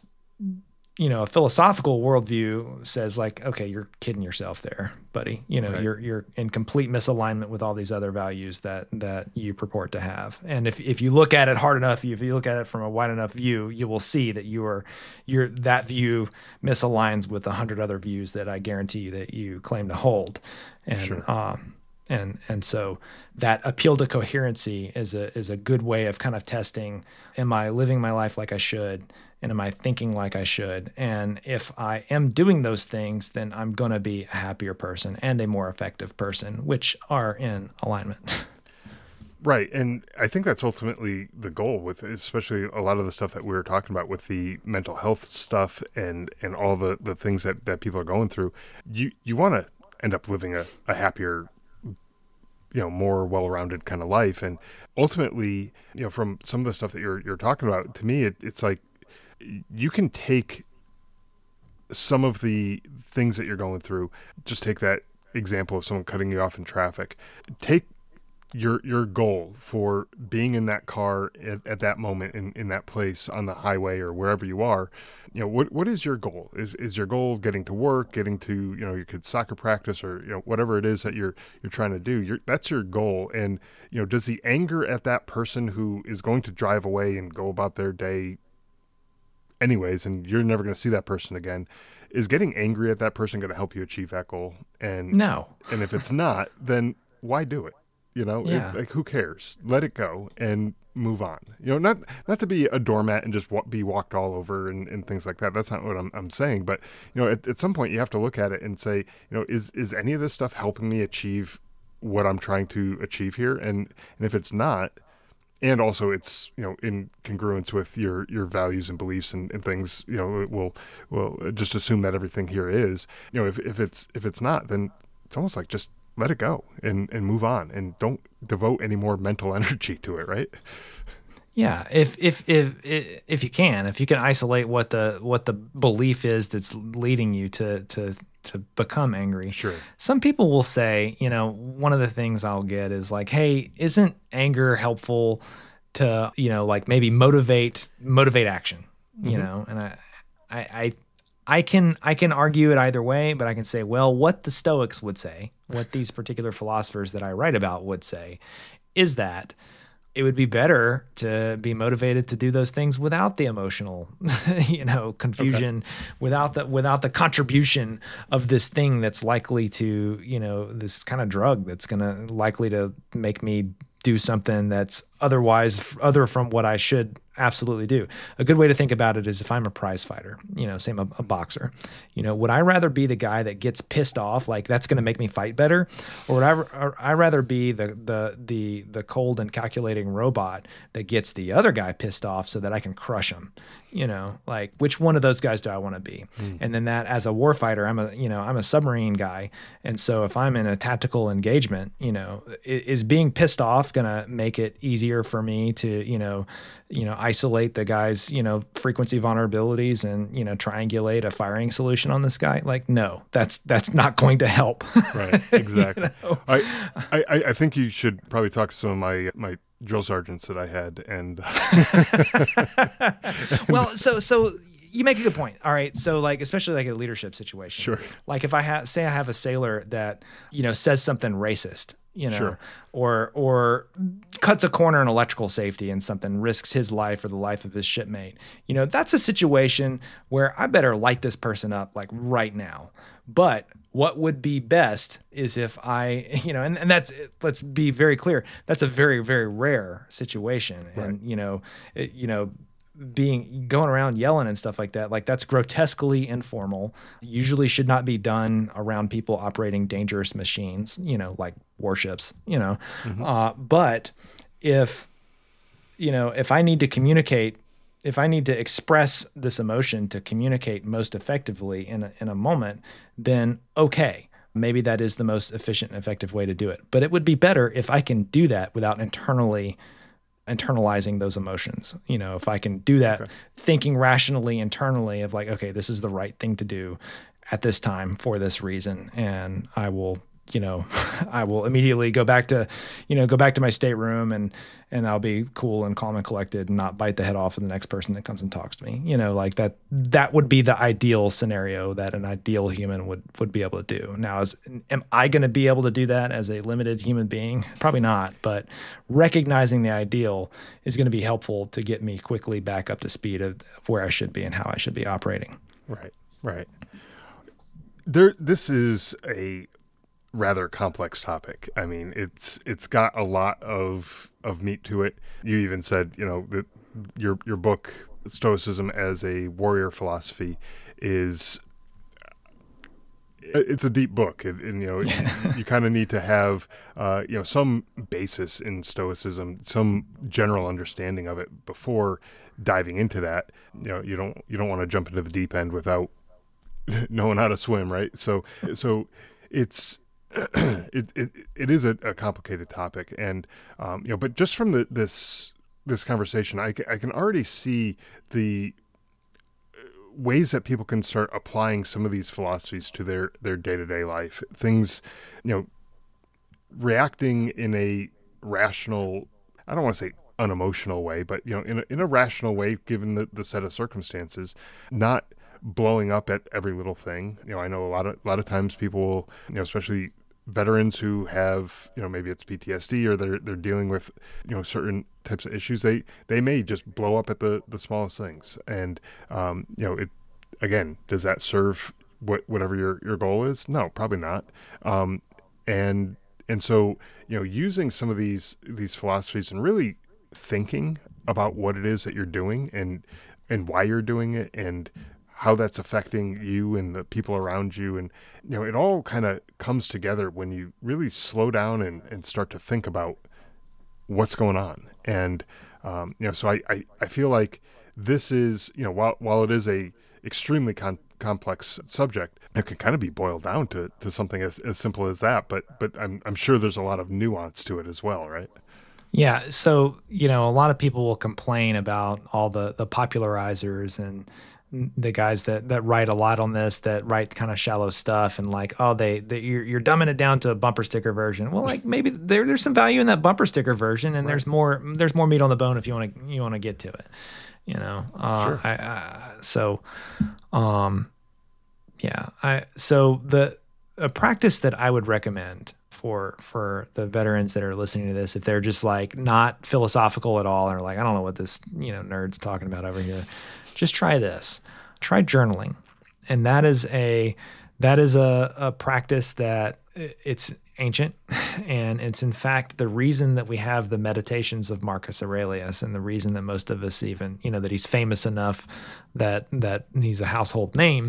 you know, a philosophical worldview says like, okay, you're kidding yourself there, buddy. You know, right. you're you're in complete misalignment with all these other values that that you purport to have. And if if you look at it hard enough, if you look at it from a wide enough view, you will see that you are you're that view misaligns with a hundred other views that I guarantee you that you claim to hold. And sure. um, and and so that appeal to coherency is a is a good way of kind of testing, am I living my life like I should? And am I thinking like I should? And if I am doing those things, then I'm going to be a happier person and a more effective person, which are in alignment. Right. And I think that's ultimately the goal with, especially a lot of the stuff that we were talking about with the mental health stuff and, and all the, the things that, that people are going through. You, you want to end up living a, a happier, you know, more well-rounded kind of life. And ultimately, you know, from some of the stuff that you're, you're talking about, to me, it, it's like, you can take some of the things that you're going through, just take that example of someone cutting you off in traffic, take your your goal for being in that car at, at that moment in, in that place on the highway or wherever you are, you know, what what is your goal? Is is your goal getting to work, getting to, you know, your kid's soccer practice, or, you know, whatever it is that you're you're trying to do? You're, that's your goal. And, you know, does the anger at that person who is going to drive away and go about their day anyways, and you're never going to see that person again, is getting angry at that person going to help you achieve that goal? And No. and if it's not, then why do it? You know, Yeah. it, like, who cares? Let it go and move on. You know, not not to be a doormat and just wa- be walked all over and, and things like that. That's not what I'm I'm saying. But, you know, at, at some point you have to look at it and say, you know, is is any of this stuff helping me achieve what I'm trying to achieve here? And and if it's not, and also it's, you know, in congruence with your your values and beliefs and, and things, you know, we'll we'll just assume that everything here is. You know, if if it's if it's not, then it's almost like just let it go and, and move on, and don't devote any more mental energy to it, right? Yeah, if if if if you can, if you can isolate what the what the belief is that's leading you to to to become angry. Sure. Some people will say, you know, one of the things I'll get is like, "Hey, isn't anger helpful to, you know, like maybe motivate motivate action?" You Mhm. know, and I I I I can I can argue it either way, but I can say, well, what the Stoics would say, what these particular philosophers that I write about would say, is that it would be better to be motivated to do those things without the emotional, you know, confusion, without the without the contribution of this thing that's likely to, you know, this kind of drug that's going to likely to make me do something that's otherwise other from what I should absolutely do. A good way to think about it is if I'm a prize fighter, you know, say I'm a, a boxer, you know, would I rather be the guy that gets pissed off, like that's going to make me fight better? Or would I, or I rather be the, the, the, the cold and calculating robot that gets the other guy pissed off so that I can crush him? You know, like which one of those guys do I want to be? Mm. And then that as a warfighter, I'm a, you know, I'm a submarine guy. And so if I'm in a tactical engagement, you know, is being pissed off going to make it easier for me to, you know, you know, isolate the guy's, you know, frequency vulnerabilities and, you know, triangulate a firing solution on this guy? Like, no, that's, that's not going to help. Right. Exactly. You know? I, I, I think you should probably talk to some of my, my drill sergeants that I had. And, well, so, so you make a good point. All right. So like, especially like a leadership situation, sure. Like if I have, say I have a sailor that, you know, says something racist, you know, sure. or, or cuts a corner in electrical safety and something risks his life or the life of his shipmate. You know, that's a situation where I better light this person up like right now. But what would be best is if I, you know, and, and that's, let's be very clear. That's a very, very rare situation. Right. And, you know, it, you know, being going around yelling and stuff like that, like that's grotesquely informal, usually should not be done around people operating dangerous machines, you know, like warships, you know. Mm-hmm. Uh, but if, you know, if I need to communicate, if I need to express this emotion to communicate most effectively in a, in a moment, then okay, maybe that is the most efficient and effective way to do it. But it would be better if I can do that without internally internalizing those emotions. You know, if I can do that, okay. Thinking rationally internally of like, okay, this is the right thing to do at this time for this reason. And I will, you know, I will immediately go back to, you know, go back to my stateroom and, and I'll be cool and calm and collected and not bite the head off of the next person that comes and talks to me. You know, like that, that would be the ideal scenario that an ideal human would, would be able to do. Now, is, am I going to be able to do that as a limited human being? Probably not, but recognizing the ideal is going to be helpful to get me quickly back up to speed of, of where I should be and how I should be operating. Right. Right. There, this is a rather complex topic. I mean, it's it's got a lot of of meat to it. You even said, you know, that your your book, Stoicism as a Warrior Philosophy, is it's a deep book, and, and you know, you, you kind of need to have uh, you know, some basis in Stoicism, some general understanding of it before diving into that. You know, you don't you don't want to jump into the deep end without knowing how to swim, right? So so it's it, it it is a, a complicated topic, and um, you know, but just from the this this conversation, I, I can already see the ways that people can start applying some of these philosophies to their their day-to-day life. Things, you know, reacting in a rational, I don't want to say unemotional way, but, you know, in a, in a rational way, given the, the set of circumstances, not blowing up at every little thing. You know, I know a lot of, a lot of times people will, you know, especially veterans who have, you know, maybe it's P T S D or they're, they're dealing with, you know, certain types of issues. They, they may just blow up at the, the smallest things. And, um, you know, it, again, does that serve what, whatever your, your goal is? No, probably not. Um, and, and so, you know, using some of these, these philosophies and really thinking about what it is that you're doing and, and why you're doing it and how that's affecting you and the people around you. And, you know, it all kind of comes together when you really slow down and, and start to think about what's going on. And, um, you know, so I, I, I feel like this is, you know, while, while it is a extremely con- complex subject, it can kind of be boiled down to, to something as, as simple as that. But, but I'm, I'm sure there's a lot of nuance to it as well, right? Yeah. So, you know, a lot of people will complain about all the, the popularizers and the guys that, that write a lot on this, that write kind of shallow stuff and like, oh, they, they you're, you're dumbing it down to a bumper sticker version. Well, like maybe there, there's some value in that bumper sticker version and right. there's more, there's more meat on the bone if you want to, you want to get to it, you know? Uh, sure. I, I, so, um, yeah, I, so the, a practice that I would recommend for for the veterans that are listening to this, if they're just like not philosophical at all or like, I don't know what this, you know, nerd's talking about over here, just try this. Try journaling. And that is a that is a, a practice that it's ancient. And it's in fact the reason that we have the meditations of Marcus Aurelius and the reason that most of us even, you know, that he's famous enough that that he's a household name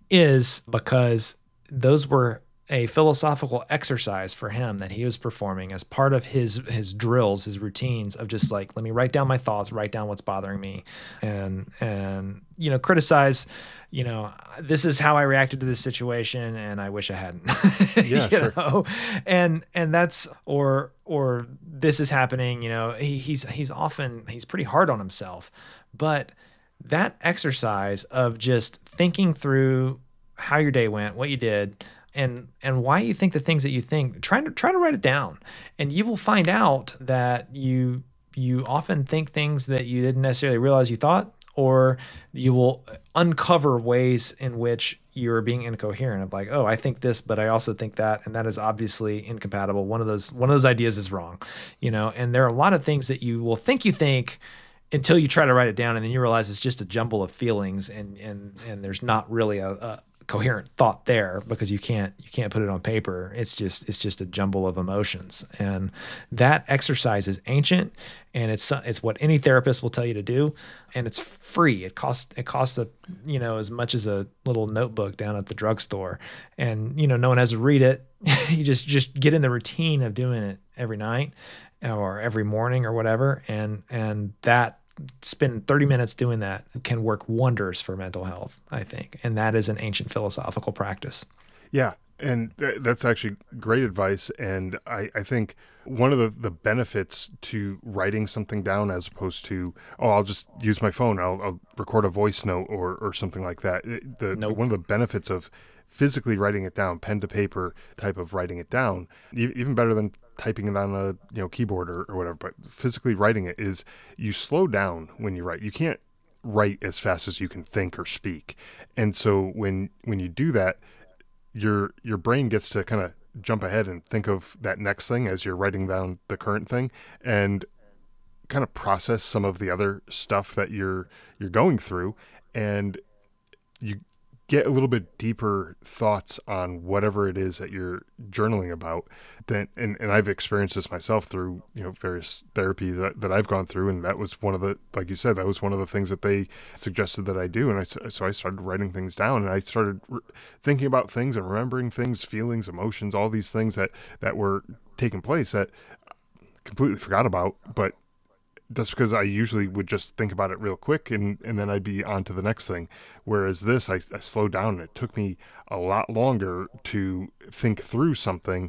is because those were a philosophical exercise for him that he was performing as part of his his drills, his routines of just like, let me write down my thoughts, write down what's bothering me, and and you know, criticize, you know, this is how I reacted to this situation, and I wish I hadn't. Yeah, you sure. know? And and that's or or this is happening. You know, he, he's he's often he's pretty hard on himself, but that exercise of just thinking through how your day went, what you did, and and why you think the things that you think, try to try to write it down, and you will find out that you you often think things that you didn't necessarily realize you thought, or you will uncover ways in which you're being incoherent of like, oh, I think this, but I also think that, and that is obviously incompatible. One of those one of those ideas is wrong, you know. And there are a lot of things that you will think you think until you try to write it down, and then you realize it's just a jumble of feelings, and and and there's not really a, a coherent thought there because you can't you can't put it on paper. It's just it's just a jumble of emotions. And that exercise is ancient, and it's it's what any therapist will tell you to do, and it's free. It costs it costs a you know as much as a little notebook down at the drugstore, and you know no one has to read it. You just just get in the routine of doing it every night or every morning or whatever, and and that spend thirty minutes doing that can work wonders for mental health, I think. And that is an ancient philosophical practice. Yeah. And th- that's actually great advice. And I, I think one of the, the benefits to writing something down as opposed to, oh, I'll just use my phone, I'll, I'll record a voice note or, or something like that. It, the, Nope. One of the benefits of physically writing it down, pen to paper type of writing it down, e- even better than typing it on a you know keyboard or, or whatever, but physically writing it is you slow down when you write. You can't write as fast as you can think or speak. And so when when you do that, your your brain gets to kind of jump ahead and think of that next thing as you're writing down the current thing and kind of process some of the other stuff that you're you're going through, and you get a little bit deeper thoughts on whatever it is that you're journaling about. Then, and, and I've experienced this myself through, you know, various therapy that, that I've gone through. And that was one of the, like you said, that was one of the things that they suggested that I do. And I, so I started writing things down, and I started re- thinking about things and remembering things, feelings, emotions, all these things that, that were taking place that I completely forgot about. But that's because I usually would just think about it real quick and, and then I'd be on to the next thing. Whereas this, I, I slowed down, and it took me a lot longer to think through something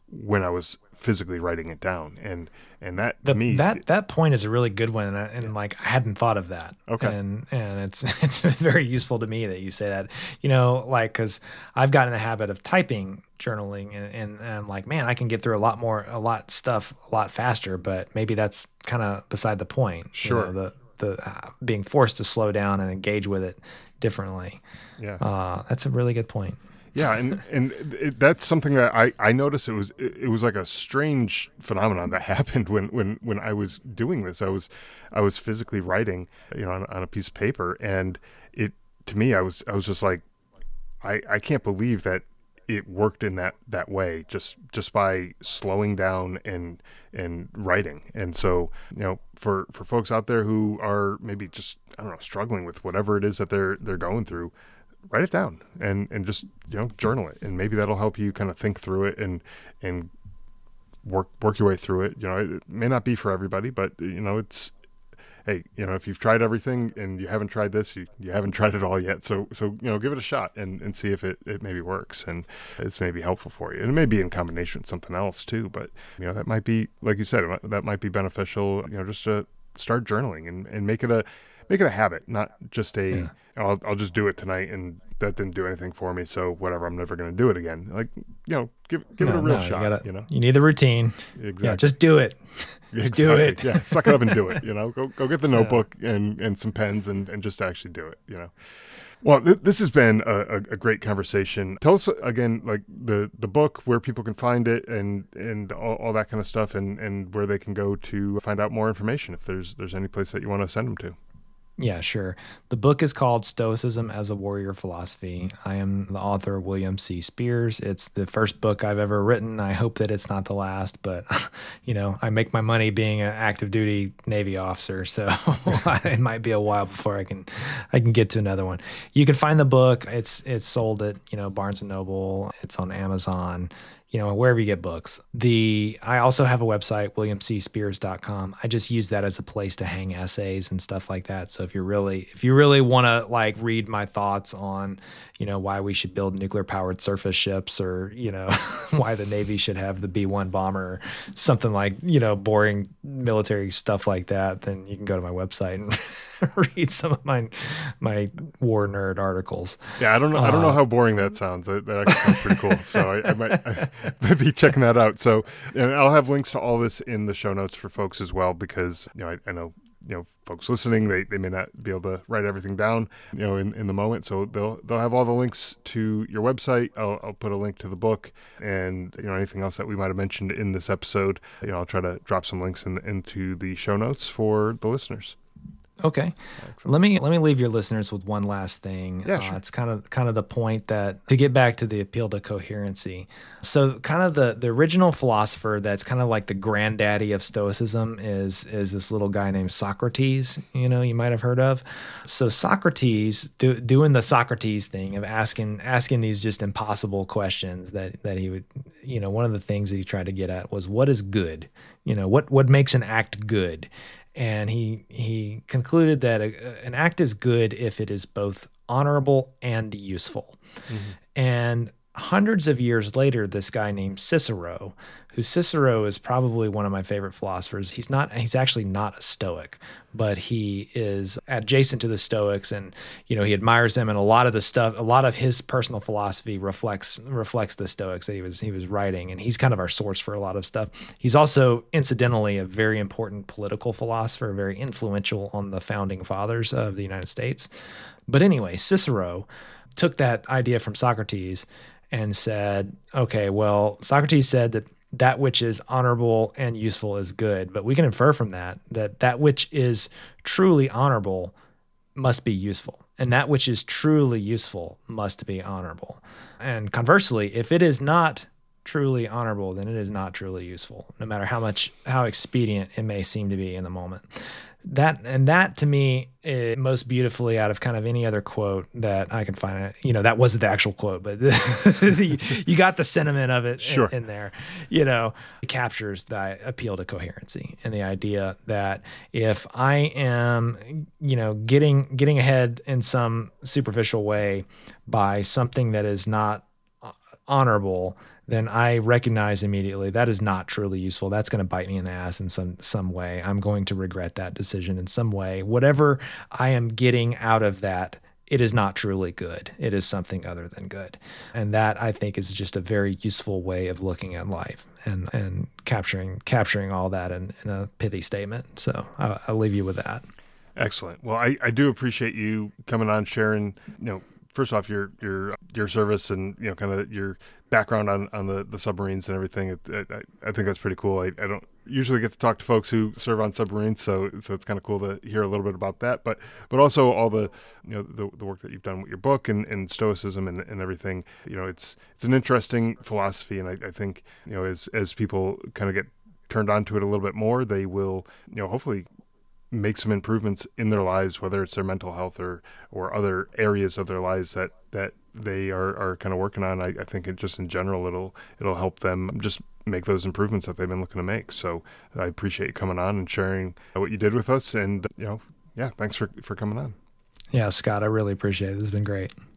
when I was physically writing it down. And and that the, to me that that point is a really good one, and, I, and like I hadn't thought of that. Okay. And and it's it's very useful to me that you say that. You know, like because I've gotten in the habit of typing journaling, and, and, and I'm like, man, I can get through a lot more, a lot stuff a lot faster. But maybe that's kind of beside the point. Sure. You know, the the uh, being forced to slow down and engage with it differently. Yeah. Uh, that's a really good point. Yeah, and and it, that's something that I, I noticed. It was it, it was like a strange phenomenon that happened when, when, when I was doing this. I was I was physically writing, you know, on, on a piece of paper, and it to me, I was I was just like, I, I can't believe that it worked in that, that way, just just by slowing down and and writing. And so, you know, for, for folks out there who are maybe just I don't know struggling with whatever it is that they're they're going through, write it down and, and just, you know, journal it. And maybe that'll help you kind of think through it and, and work, work your way through it. You know, it may not be for everybody, but you know, it's, hey, you know, if you've tried everything and you haven't tried this, you, you haven't tried it all yet. So, so, you know, give it a shot and, and see if it, it maybe works and it's maybe helpful for you. And it may be in combination with something else too, but you know, that might be, like you said, that might be beneficial, you know, just to start journaling and, and make it a, make it a habit, not just a, yeah. I'll, I'll just do it tonight and that didn't do anything for me. So whatever, I'm never going to do it again. Like, you know, give, give no, it a real no, shot, you, gotta, you know, you need the routine. Exactly. Yeah, just do it. Just exactly. do it. Yeah. Suck it up and do it. You know, go, go get the notebook yeah. and, and some pens and, and just actually do it, you know? Well, th- this has been a, a, a great conversation. Tell us again, like the, the book, where people can find it and, and all, all that kind of stuff and, and where they can go to find out more information. If there's, there's any place that you want to send them to. Yeah, sure. The book is called Stoicism as a Warrior Philosophy. I am the author, William C. Spears. It's the first book I've ever written. I hope that it's not the last, but you know, I make my money being an active duty Navy officer, so it might be a while before I can I can get to another one. You can find the book. It's it's sold at, you know, Barnes and Noble. It's on Amazon. You know, wherever you get books. The I also have a website, william c spears dot com. I just use that as a place to hang essays and stuff like that. So if you're really, if you really want to like read my thoughts on, you know, why we should build nuclear powered surface ships, or, you know, why the Navy should have the B one bomber, or something like, you know, boring military stuff like that, then you can go to my website and read some of my my war nerd articles. Yeah, I don't know. Uh, I don't know how boring that sounds. That, that actually sounds pretty cool. So I, I might I might be checking that out. So, and I'll have links to all this in the show notes for folks as well, because you know I, I know you know folks listening, they, they may not be able to write everything down, you know, in, in the moment. So they'll they'll have all the links to your website. I'll, I'll put a link to the book and you know anything else that we might have mentioned in this episode. You know, I'll try to drop some links in, into the show notes for the listeners. Okay. Excellent. Let me let me leave your listeners with one last thing. Yeah, sure. Uh, it's kind of kind of the point that to get back to the appeal to coherency. So kind of the the original philosopher that's kind of like the granddaddy of Stoicism is is this little guy named Socrates. You know, you might have heard of. So Socrates do, doing the Socrates thing of asking asking these just impossible questions that that he would, you know, one of the things that he tried to get at was, what is good? You know, what what makes an act good? And he he concluded that a, an act is good if it is both honorable and useful. Mm-hmm. And hundreds of years later, this guy named Cicero, who Cicero is probably one of my favorite philosophers. He's not, he's actually not a Stoic, but he is adjacent to the Stoics, and, you know, he admires them, and a lot of the stuff, a lot of his personal philosophy reflects, reflects the Stoics that he was, he was writing. And he's kind of our source for a lot of stuff. He's also incidentally a very important political philosopher, very influential on the founding fathers of the United States. But anyway, Cicero took that idea from Socrates and said, okay, well, Socrates said that that which is honorable and useful is good, but we can infer from that that that which is truly honorable must be useful, and that which is truly useful must be honorable. And conversely, if it is not truly honorable, then it is not truly useful, no matter how much, how expedient it may seem to be in the moment. That and that to me is most beautifully out of kind of any other quote that I can find. You know, that wasn't the actual quote, but the, you got the sentiment of it sure. in, in there. You know, it captures the appeal to coherency and the idea that if I am, you know, getting getting ahead in some superficial way by something that is not honorable, then I recognize immediately that is not truly useful. That's going to bite me in the ass in some some way. I'm going to regret that decision in some way. Whatever I am getting out of that, it is not truly good. It is something other than good. And that, I think, is just a very useful way of looking at life and and capturing capturing all that in, in a pithy statement. So I'll, I'll leave you with that. Excellent. Well, I, I do appreciate you coming on, sharing, you know, first off, your your your service and, you know, kind of your background on, on the, the submarines and everything. I, I, I think that's pretty cool. I, I don't usually get to talk to folks who serve on submarines, so so it's kind of cool to hear a little bit about that. But but also all the, you know, the, the work that you've done with your book and, and Stoicism and, and everything. You know, it's it's an interesting philosophy, and I, I think, you know, as as people kind of get turned on to it a little bit more, they will, you know, hopefully make some improvements in their lives, whether it's their mental health or or other areas of their lives that that they are, are kind of working on. I, I think it just in general, it'll it'll help them just make those improvements that they've been looking to make. So I appreciate you coming on and sharing what you did with us. And, you know, yeah, thanks for, for coming on. Yeah, Scott, I really appreciate it. It's been great.